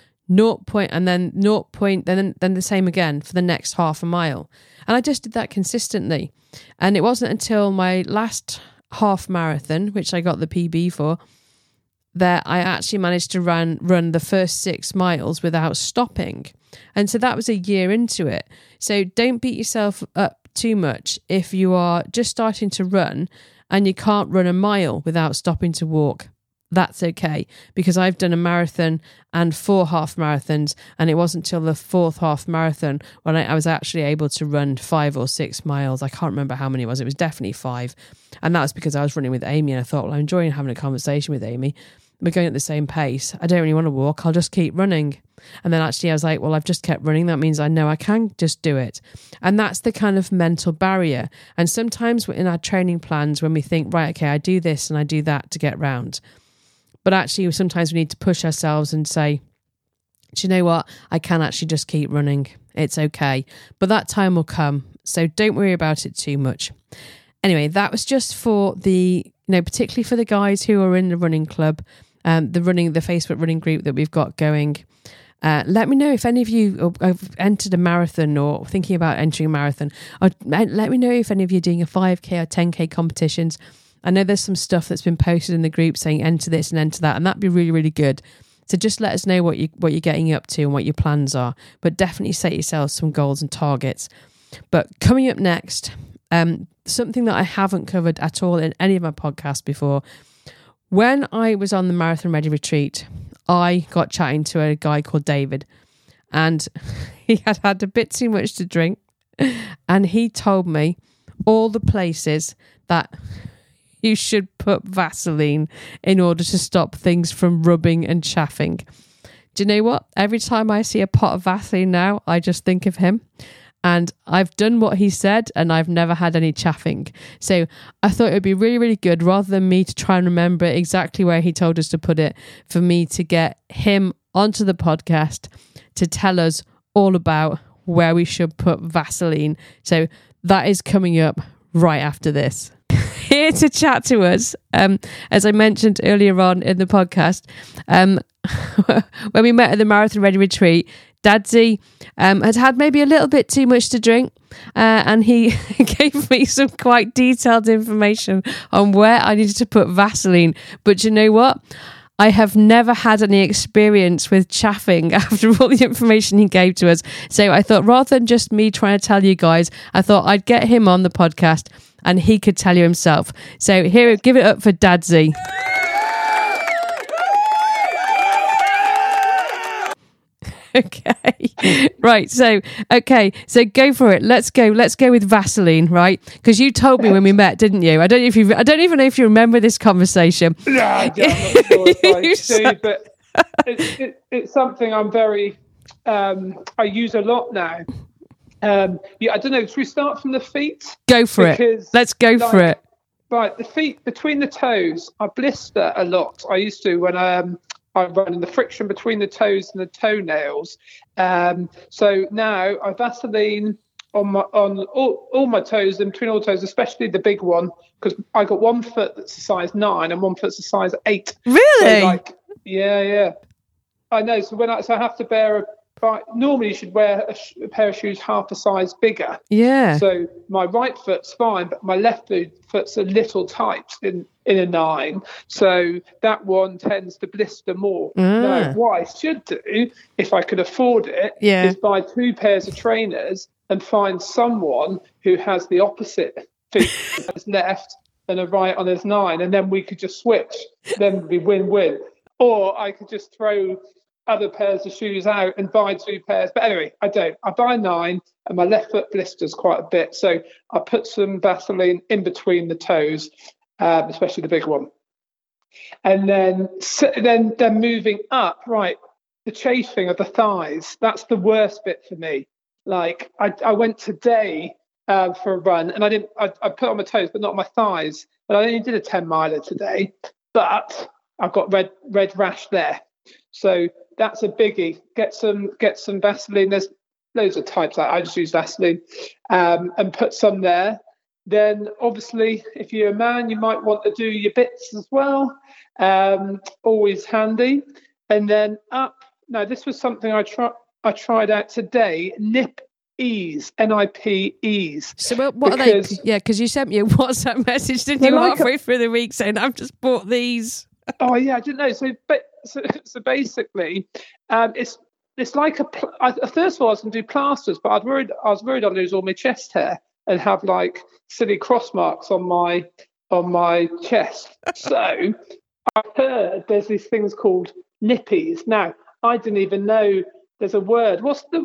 and then then the same again for the next half a mile. And I just did that consistently. And it wasn't until my last half marathon, which I got the PB for, that I actually managed to run the first 6 miles without stopping. And so that was a year into it. So don't beat yourself up too much if you are just starting to run and you can't run a mile without stopping to walk. That's okay, because I've done a marathon and 4 half marathons, and it wasn't till the 4th half marathon when I was actually able to run 5 or 6 miles. I can't remember how many it was. It was definitely 5. And that was because I was running with Amy, and I thought, well, I'm enjoying having a conversation with Amy. We're going at the same pace. I don't really want to walk. I'll just keep running. And then actually I was like, well, I've just kept running. That means I know I can just do it. And that's the kind of mental barrier. And sometimes in our training plans, when we think, right, okay, I do this and I do that to get round. But actually, sometimes we need to push ourselves and say, do you know what? I can actually just keep running. It's okay. But that time will come. So don't worry about it too much. Anyway, that was just for particularly for the guys who are in the running club, the Facebook running group that we've got going. Let me know if any of you have entered a marathon or thinking about entering a marathon. Let me know if any of you are doing a 5K or 10K competitions. I know there's some stuff that's been posted in the group saying enter this and enter that, and that'd be really, really good. So just let us know what you're getting up to and what your plans are. But definitely set yourselves some goals and targets. But coming up next, something that I haven't covered at all in any of my podcasts before. When I was on the Marathon Ready retreat, I got chatting to a guy called David, and he had a bit too much to drink, and he told me all the places that you should put Vaseline in order to stop things from rubbing and chaffing. Do you know what? Every time I see a pot of Vaseline now, I just think of him. And I've done what he said and I've never had any chaffing. So I thought it would be really, really good, rather than me to try and remember exactly where he told us to put it, for me to get him onto the podcast to tell us all about where we should put Vaseline. So that is coming up right after this. Here to chat to us, as I mentioned earlier on in the podcast, when we met at the Marathon Ready retreat, Dadsy had maybe a little bit too much to drink, and he gave me some quite detailed information on where I needed to put Vaseline. But you know what? I have never had any experience with chaffing after all the information he gave to us. So I thought, rather than just me trying to tell you guys, I thought I'd get him on the podcast and he could tell you himself. So here, give it up for Dadsy. Okay. Right. So go for it. Let's go with Vaseline, right? Because you told me when we met, didn't you? I don't even know if you remember this conversation. Yeah, I'm not sure if I do, but it's something I'm very I use a lot now. I don't know. Should we start from the feet? Go for it. Let's go for it. Right, the feet between the toes. I blister a lot. I used to when I run, in the friction between the toes and the toenails. So now I Vaseline on all my toes and between all toes, especially the big one, because I got one foot that's a size 9 and one foot's a size 8. Really? So yeah. I know. So I have to bear normally you should wear a pair of shoes half a size bigger. Yeah. So my right foot's fine, but my left foot's a little tight in a 9. So that one tends to blister more. Now, what I should do, if I could afford it, is buy 2 pairs of trainers and find someone who has the opposite feet, his left and a right on his 9, and then we could just switch. Then it'd be win-win. Or I could just throw other pairs of shoes out and buy 2 pairs. But anyway, I don't. I buy 9 and my left foot blisters quite a bit. So I put some Vaseline in between the toes, especially the big one. And then moving up, right, the chafing of the thighs, that's the worst bit for me. Like I went today for a run and I put on my toes, but not my thighs. But I only did a 10 miler today, but I've got red rash there. So that's a biggie. Get some Vaseline. There's loads of types. I just use Vaseline and put some there. Then obviously, if you're a man, you might want to do your bits as well. Always handy. And then up. Now, this was something I tried out today. Nip ease, NIPEs. So what are they? Yeah, because you sent me a WhatsApp message, didn't you, halfway through the week saying, I've just bought these. Yeah, I didn't know. So basically, it's like first of all, I was going to do plasters, but I was worried I'd lose all my chest hair and have like silly cross marks on my chest. So I heard there's these things called nippies. Now I didn't even know there's a word.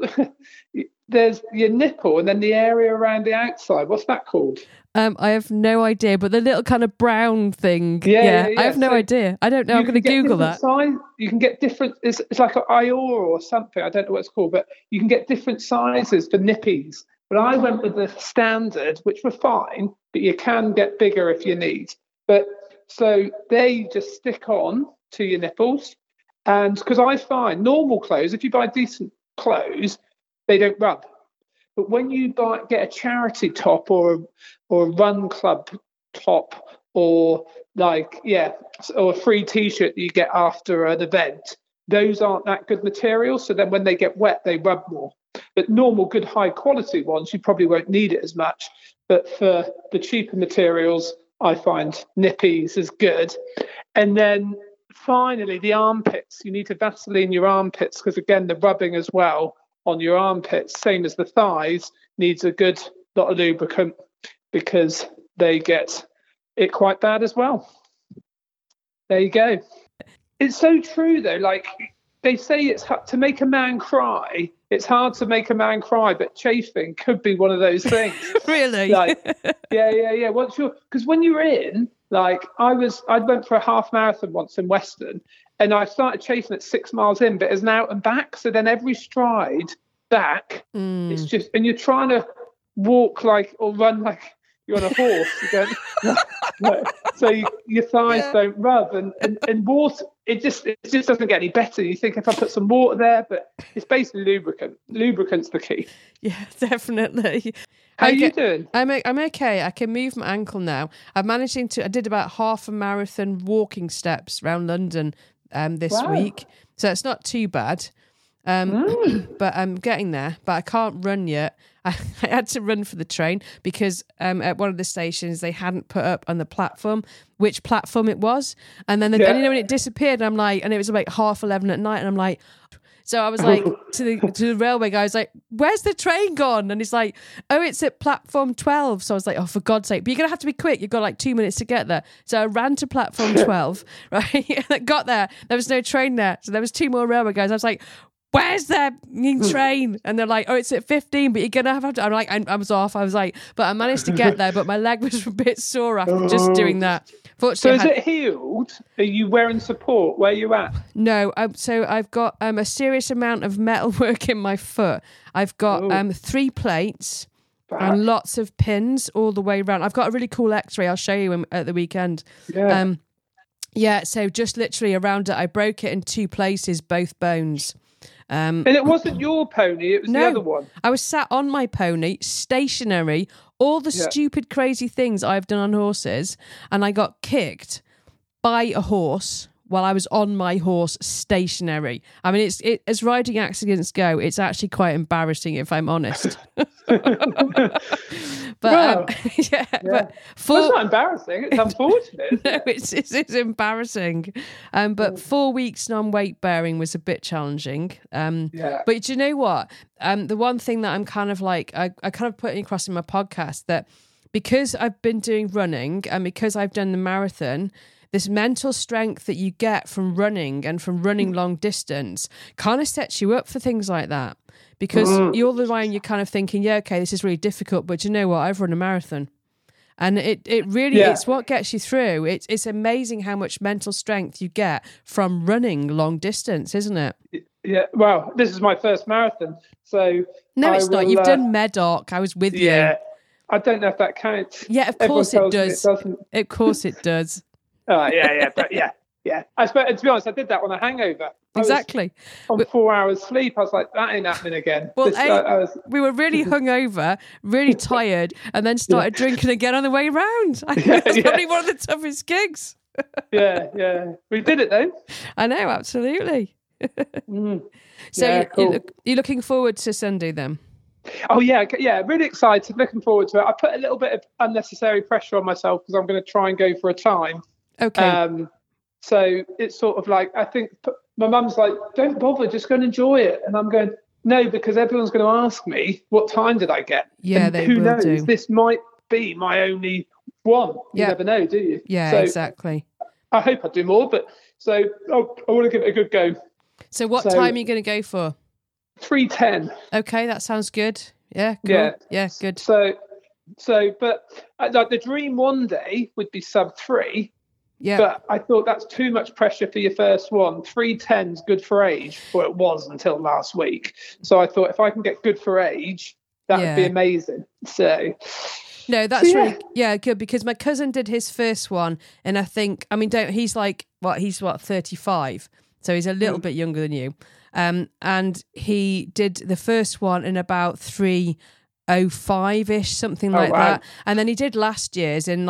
There's your nipple and then the area around the outside. What's that called? I have no idea, but the little kind of brown thing. Yeah. I have no idea. I don't know. I'm going to Google that. You can get different. It's like an Iora or something. I don't know what it's called, but you can get different sizes for nippies. But I went with the standard, which were fine, but you can get bigger if you need. But so they just stick on to your nipples, and because I find normal clothes, if you buy decent clothes, they don't rub. But when you get a charity top or a run club top or or a free T-shirt that you get after an event, those aren't that good material. So then when they get wet, they rub more. But normal, good, high quality ones, you probably won't need it as much. But for the cheaper materials, I find nippies is good. And then finally, the armpits. You need to Vaseline your armpits because, again, the rubbing as well on your armpits, same as the thighs, needs a good lot of lubricant because they get it quite bad as well. There you go. It's so true, though. Like they say, it's hard to make a man cry. It's hard to make a man cry, but chafing could be one of those things. Really? Yeah. Because when you're in, like I went for a half marathon once in Western, and I started chafing at 6 miles in, but it's an out and back. So then every stride back, it's just, and you're trying to walk or run like you're on a horse. You don't, so your thighs don't rub, and water. It just doesn't get any better. You think if I put some water there, but it's basically lubricant. Lubricant's the key. Yeah, definitely. How are you doing? I'm okay. I can move my ankle now. I did about half a marathon walking steps around London this week. So it's not too bad. But I'm getting there. But I can't run yet. I had to run for the train because at one of the stations they hadn't put up on the platform which platform it was. And then when it disappeared, I'm like, and it was like 11:30 at night, and I'm like, so I was like to the railway guy, I was like, where's the train gone? And he's like, oh, it's at platform 12. So I was like, oh, for God's sake. But you're going to have to be quick. You've got like 2 minutes to get there. So I ran to platform 12, right? And I got there. There was no train there. So there was 2 more railway guys. I was like, where's their train? And they're like, oh, it's at 15, but you're going to have to. I'm like, I was off. I was like, but I managed to get there, but my leg was a bit sore after just doing that. So is it healed? Are you wearing support? Where are you at? No, so I've got a serious amount of metal work in my foot. I've got 3 plates and lots of pins all the way around. I've got a really cool X-ray. I'll show you at the weekend. Yeah. So just literally around it, I broke it in 2 places, both bones. And it wasn't your pony, it was the other one. I was sat on my pony, stationary, all the stupid, crazy things I've done on horses, and I got kicked by a horse while I was on my horse, stationary. I mean, as riding accidents go, it's actually quite embarrassing, if I'm honest. But but it's not embarrassing. It's unfortunate. No, it's embarrassing. But 4 weeks non-weight bearing was a bit challenging. But do you know what? The one thing that I'm kind of like, I kind of putting across in my podcast that because I've been doing running and because I've done the marathon, this mental strength that you get from running and from running long distance kind of sets you up for things like that. Because you're the one you're kind of thinking, yeah, okay, this is really difficult, but you know what? I've run a marathon. And it really, it's what gets you through. It's amazing how much mental strength you get from running long distance, isn't it? Yeah, well, this is my first marathon, so... No, it's not. You've done Medoc. I was with you. Yeah, I don't know if that counts. Yeah, of course it does. It doesn't. Of course it does. But yeah. I suppose, to be honest, I did that on a hangover. Exactly. On 4 hours sleep, I was like, that ain't happening again. Well, we were really hungover, really tired, and then started drinking again on the way round. I think that's probably one of the toughest gigs. Yeah. We did it though. I know, absolutely. So cool. You're looking forward to Sunday then? Oh yeah, really excited, looking forward to it. I put a little bit of unnecessary pressure on myself because I'm going to try and go for a time. Okay. So it's sort of like, I think my mum's like, don't bother, just go and enjoy it. And I'm going, no, because everyone's going to ask me, what time did I get? Yeah, and they who will knows? do. This might be my only one. You never know, do you? Yeah, so exactly. I hope I do more, but so I want to give it a good go. So what time are you going to go for? 3:10. Okay, that sounds good. Yeah, cool. Yeah, good. So, but like the dream one day would be sub 3. Yeah. But I thought that's too much pressure for your first one. 3:10's good for age. Well, it was until last week. So I thought if I can get good for age, that would be amazing. So. No, that's really good, because my cousin did his first one, and he's 35, so he's a little bit younger than you, and he did the first one in about 3:05ish, something like that, and then he did last year's in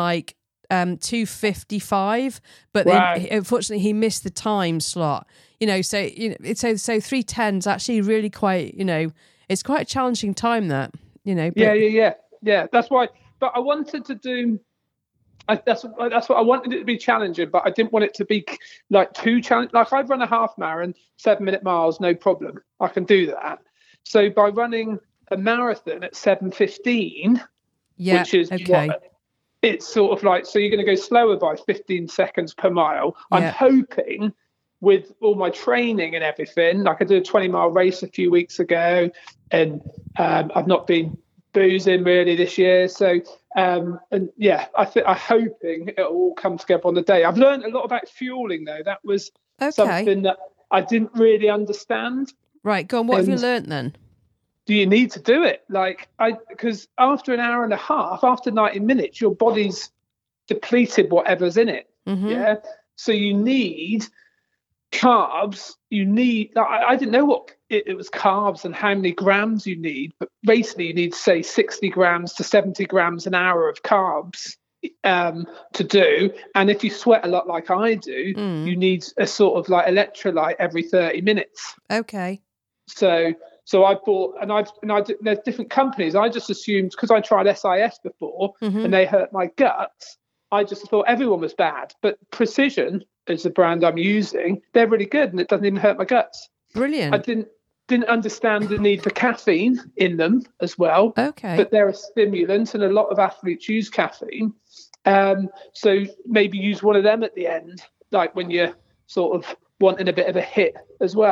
2:55, but then unfortunately he missed the time slot. So 3:10's actually really quite, it's quite a challenging time that, But... Yeah. That's why. But I wanted to do. That's what I wanted it to be challenging, but I didn't want it to be too challenging. Like I've run a half marathon, 7-minute miles, no problem. I can do that. So by running a marathon at 7:15, which is it's sort of like, so you're going to go slower by 15 seconds per mile. Yeah. I'm hoping with all my training and everything, like I did a 20-mile race a few weeks ago, and I've not been boozing really this year, so I'm hoping it'll all come together on the day. I've learned a lot about fueling though. That was something that I didn't really understand. Right, go on. What have you learned then? Do you need to do it? Because after an hour and a half, after 90 minutes, your body's depleted whatever's in it. Mm-hmm. Yeah, so you need carbs. I didn't know what it was, carbs and how many grams you need, but basically you need, say, 60 grams to 70 grams an hour of carbs to do. And if you sweat a lot like I do, you need a sort of like electrolyte every 30 minutes. Okay. So I bought, there's different companies. I just assumed, because I tried SIS before and they hurt my guts, I just thought everyone was bad. But Precision is the brand I'm using. They're really good, and it doesn't even hurt my guts. Brilliant. I didn't understand the need for caffeine in them as well. Okay. But they're a stimulant, and a lot of athletes use caffeine. So maybe use one of them at the end, like when you're sort of wanting a bit of a hit as well.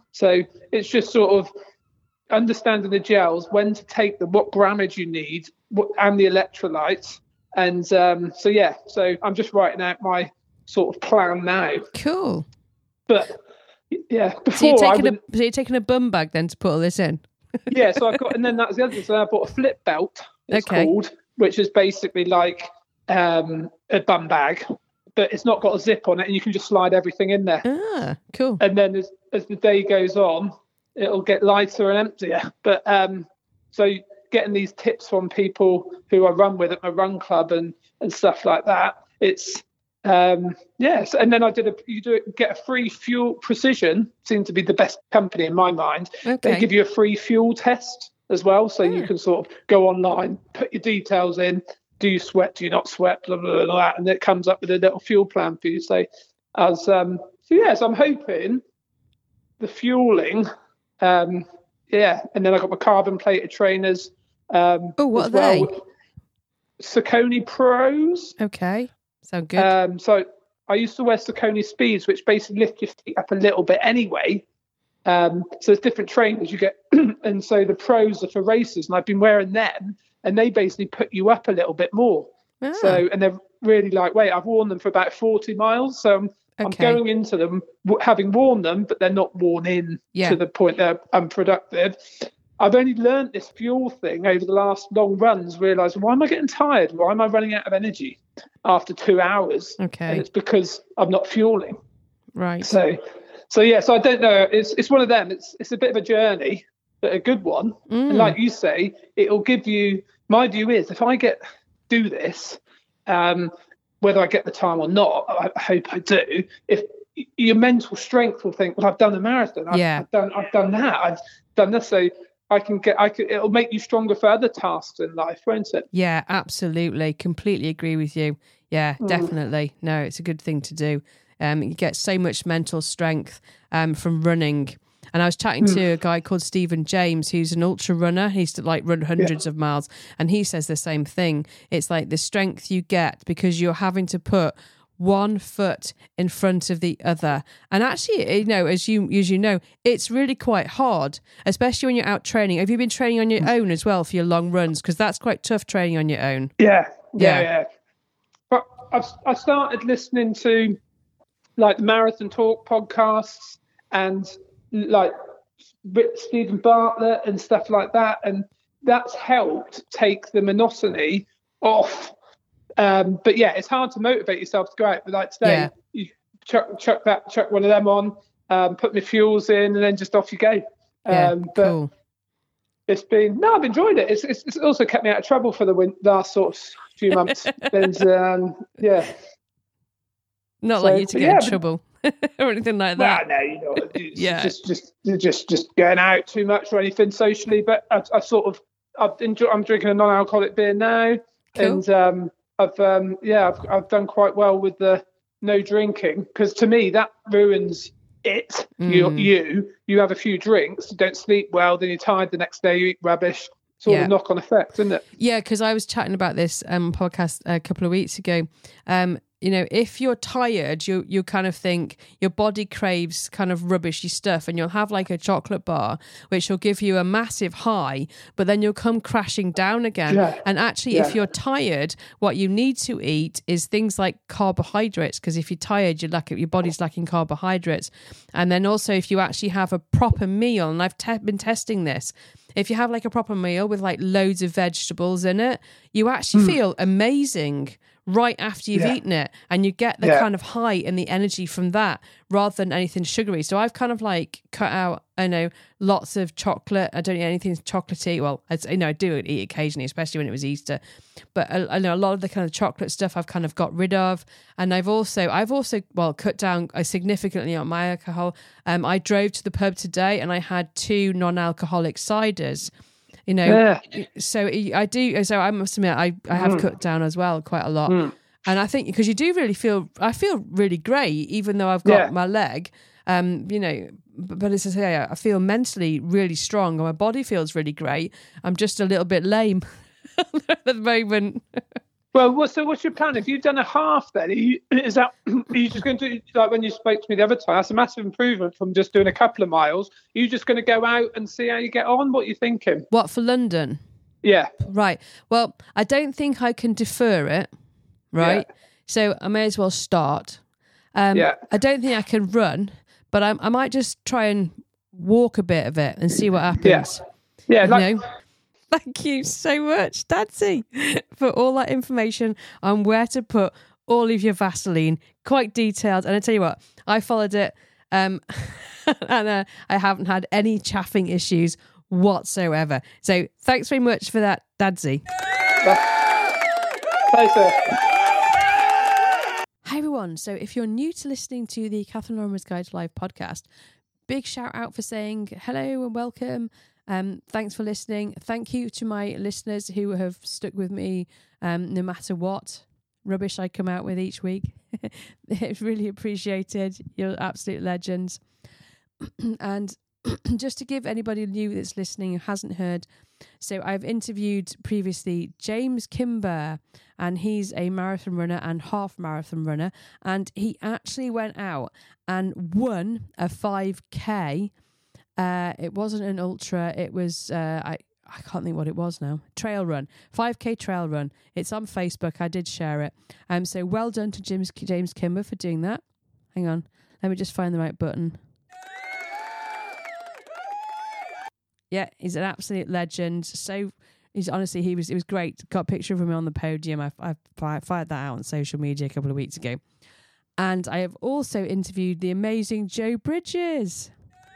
So it's just sort of understanding the gels, when to take them, what grammage you need, and the electrolytes. And so I'm just writing out my sort of plan now. Cool. But yeah, so you're taking a bum bag then to put all this in? Yeah, so I've got, and then that's the other thing. So I bought a flip belt, it's called, which is basically like a bum bag, but it's not got a zip on it, and you can just slide everything in there. Ah, cool. And then as the day goes on, it'll get lighter and emptier. But so getting these tips from people who I run with at my run club and stuff like that, it's yes. And then get a free fuel. Precision seems to be the best company in my mind. Okay. They give you a free fuel test as well, so you can sort of go online, put your details in. Do you sweat? Do you not sweat? Blah blah blah, that, and it comes up with a little fuel plan for you. So I'm hoping the fueling. And then I got my carbon plated trainers. What are they? Saucony Pros. Okay, sound good. So I used to wear Saucony Speeds, which basically lift your feet up a little bit anyway. So there's different trainers you get, and so the Pros are for racers, and I've been wearing them, and they basically put you up a little bit more. Ah. So, and they're really lightweight. I've worn them for about 40 miles, so I'm going into them having worn them, but they're not worn in to the point they're unproductive. I've only learned this fuel thing over the last long runs, realised, why am I getting tired? Why am I running out of energy after 2 hours? Okay. And it's because I'm not fueling. Right. So I don't know. It's one of them. It's a bit of a journey, but a good one. And like you say, it'll give you, my view is, if I do this, whether I get the time or not, I hope I do. If your mental strength will think, well, I've done a marathon. I've done that. I've done this. So it'll make you stronger for other tasks in life, won't it? Yeah, absolutely. Completely agree with you. Yeah, definitely. No, it's a good thing to do. You get so much mental strength from running. And I was chatting to a guy called Stephen James, who's an ultra runner. He used to run hundreds of miles. And he says the same thing. It's like the strength you get because you're having to put one foot in front of the other. And actually, as you know, it's really quite hard, especially when you're out training. Have you been training on your own as well for your long runs? Because that's quite tough training on your own. Yeah. But I've started listening to like the Marathon Talk podcasts and like Stephen Bartlett and stuff like that, and that's helped take the monotony off. But yeah, it's hard to motivate yourself to go out. But like today, you chuck one of them on, put my fuels in, and then just off you go. Cool. I've enjoyed it. It's also kept me out of trouble for the last sort of few months. And not like you to get in trouble or anything like that. Well, no, just going out too much or anything socially. But I'm drinking a non-alcoholic beer now, cool. And I've done quite well with the no drinking, because to me that ruins it. You have a few drinks, you don't sleep well, then you're tired the next day, you eat rubbish. It's all a knock-on effect, isn't it? Yeah, because I was chatting about this podcast a couple of weeks ago. If you're tired, you kind of think your body craves kind of rubbishy stuff, and you'll have like a chocolate bar, which will give you a massive high, but then you'll come crashing down again. Yeah. And actually, if you're tired, what you need to eat is things like carbohydrates, because if you're tired, your body's lacking carbohydrates. And then also, if you actually have a proper meal, and I've been testing this, if you have like a proper meal with like loads of vegetables in it, you actually feel amazing right after you've eaten it, and you get the kind of high and the energy from that rather than anything sugary. So I've kind of like cut out, lots of chocolate. I don't eat anything chocolatey. Well, I do eat occasionally, especially when it was Easter. But I know a lot of the kind of chocolate stuff I've kind of got rid of. And I've also cut down significantly on my alcohol. I drove to the pub today and I had 2 non-alcoholic ciders. So I do. So I must admit, I have cut down as well quite a lot. And I think because you do really I feel really great, even though I've got my leg, but as I say, I feel mentally really strong and my body feels really great. I'm just a little bit lame at the moment. Well, so what's your plan? If you've done a half then, is that Are you just going to do, like when you spoke to me the other time, that's a massive improvement from just doing a couple of miles. Are you just going to go out and see how you get on? What are you thinking? What, for London? Yeah. Right. Well, I don't think I can defer it, right? Yeah. So I may as well start. I don't think I can run, but I might just try and walk a bit of it and see what happens. Yeah. Thank you so much, Dadsy, for all that information on where to put all of your Vaseline. Quite detailed. And I tell you what, I followed it and I haven't had any chaffing issues whatsoever. So thanks very much for that, Dadsy. Thanks, sir. Hi, everyone. So if you're new to listening to the Catherine Lorimer's Guide to Life podcast, big shout out for saying hello and welcome. Thanks for listening. Thank you to my listeners who have stuck with me no matter what rubbish I come out with each week. It's really appreciated. You're absolute legends. And just to give anybody new that's listening who hasn't heard, so I've interviewed previously James Kimber, and he's a marathon runner and half marathon runner, and he actually went out and won a 5K. It wasn't an ultra. It was, I can't think what it was now. Trail run, 5K trail run. It's on Facebook. I did share it. So well done to James Kimber for doing that. Hang on. Let me just find the right button. Yeah, he's an absolute legend. So he's honestly, it was great. Got a picture of him on the podium. I fired that out on social media a couple of weeks ago. And I have also interviewed the amazing Jo Bridges.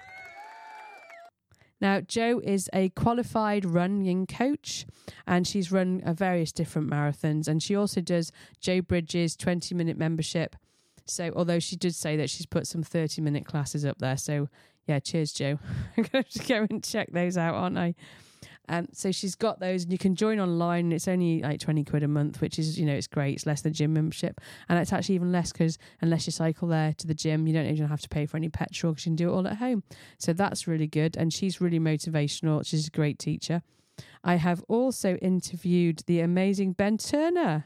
Now, Jo is a qualified running coach, and she's run various different marathons, and she also does Jo Bridges 20-minute membership. So, although she did say that she's put some 30-minute classes up there. So, yeah, cheers, Jo. I'm going to go and check those out, aren't I? So she's got those, and you can join online. And it's only like 20 quid a month, which is, it's great. It's less than gym membership. And it's actually even less because unless you cycle there to the gym, you don't even have to pay for any petrol because you can do it all at home. So that's really good. And she's really motivational. She's a great teacher. I have also interviewed the amazing Ben Turner.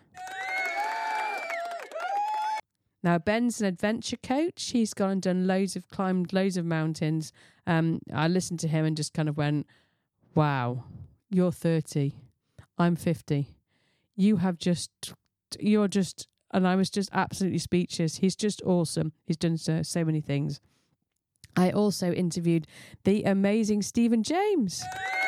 Now, Ben's an adventure coach. He's gone and climbed loads of mountains. I listened to him and just kind of went, wow, you're 30. I'm 50. You're just, and I was just absolutely speechless. He's just awesome. He's done so many things. I also interviewed the amazing Stephen James.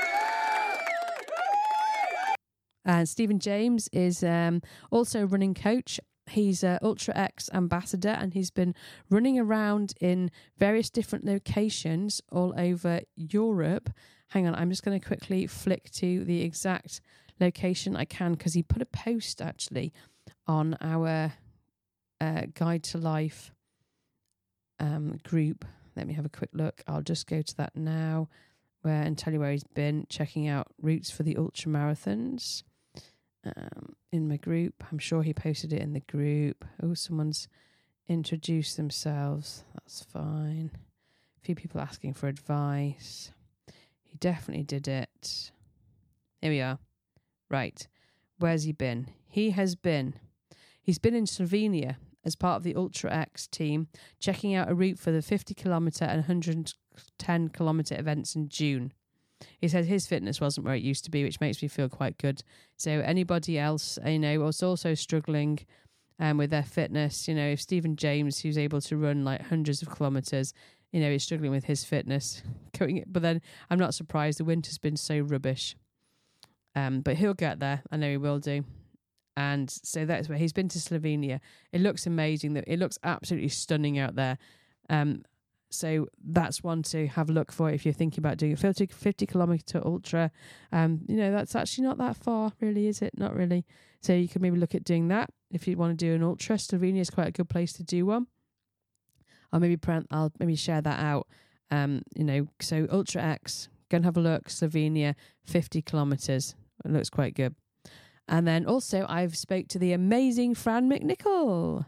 And Stephen James is also a running coach. He's an Ultra X ambassador, and he's been running around in various different locations all over Europe. Hang on, I'm just going to quickly flick to the exact location I can, because he put a post actually on our Guide to Life group. Let me have a quick look. I'll just go to that now and tell you where he's been checking out routes for the ultra marathons. In my group. I'm sure he posted it in the group. Oh, someone's introduced themselves. That's fine. A few people asking for advice. He definitely did it. Here we are. Right. Where's he been? He's been in Slovenia as part of the Ultra X team, checking out a route for the 50 kilometre and 110 kilometre events in June. He said his fitness wasn't where it used to be, which makes me feel quite good. So anybody else, was also struggling with their fitness, if Stephen James, who's able to run like hundreds of kilometres, is struggling with his fitness. But then I'm not surprised. The winter's been so rubbish. But he'll get there. I know he will do. And so that's where he's been to Slovenia. It looks amazing. It looks absolutely stunning out there. So that's one to have a look for if you're thinking about doing a 50 kilometre ultra. That's actually not that far, really, is it? Not really. So you can maybe look at doing that if you want to do an ultra. Slovenia is quite a good place to do one. I'll maybe share that out. So Ultra X, go and have a look. Slovenia, 50 kilometres. It looks quite good. And then also I've spoke to the amazing Fran McNichol.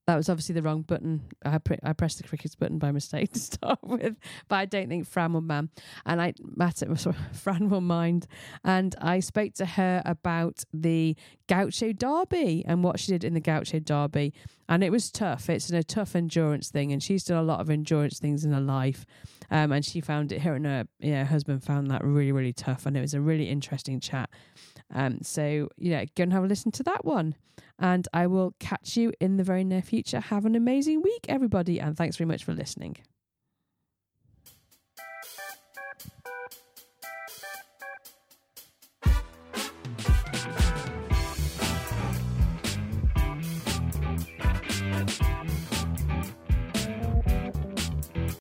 That was obviously the wrong button. I pressed the crickets button by mistake to start with, but I don't think Fran will Fran will mind. And I spoke to her about the Gaucho Derby and what she did in the Gaucho Derby. And it was tough. It's a tough endurance thing. And she's done a lot of endurance things in her life. And she found it, her and her husband found that really, really tough. And it was a really interesting chat. So, go and have a listen to that one. And I will catch you in the very near future. Have an amazing week, everybody. And thanks very much for listening.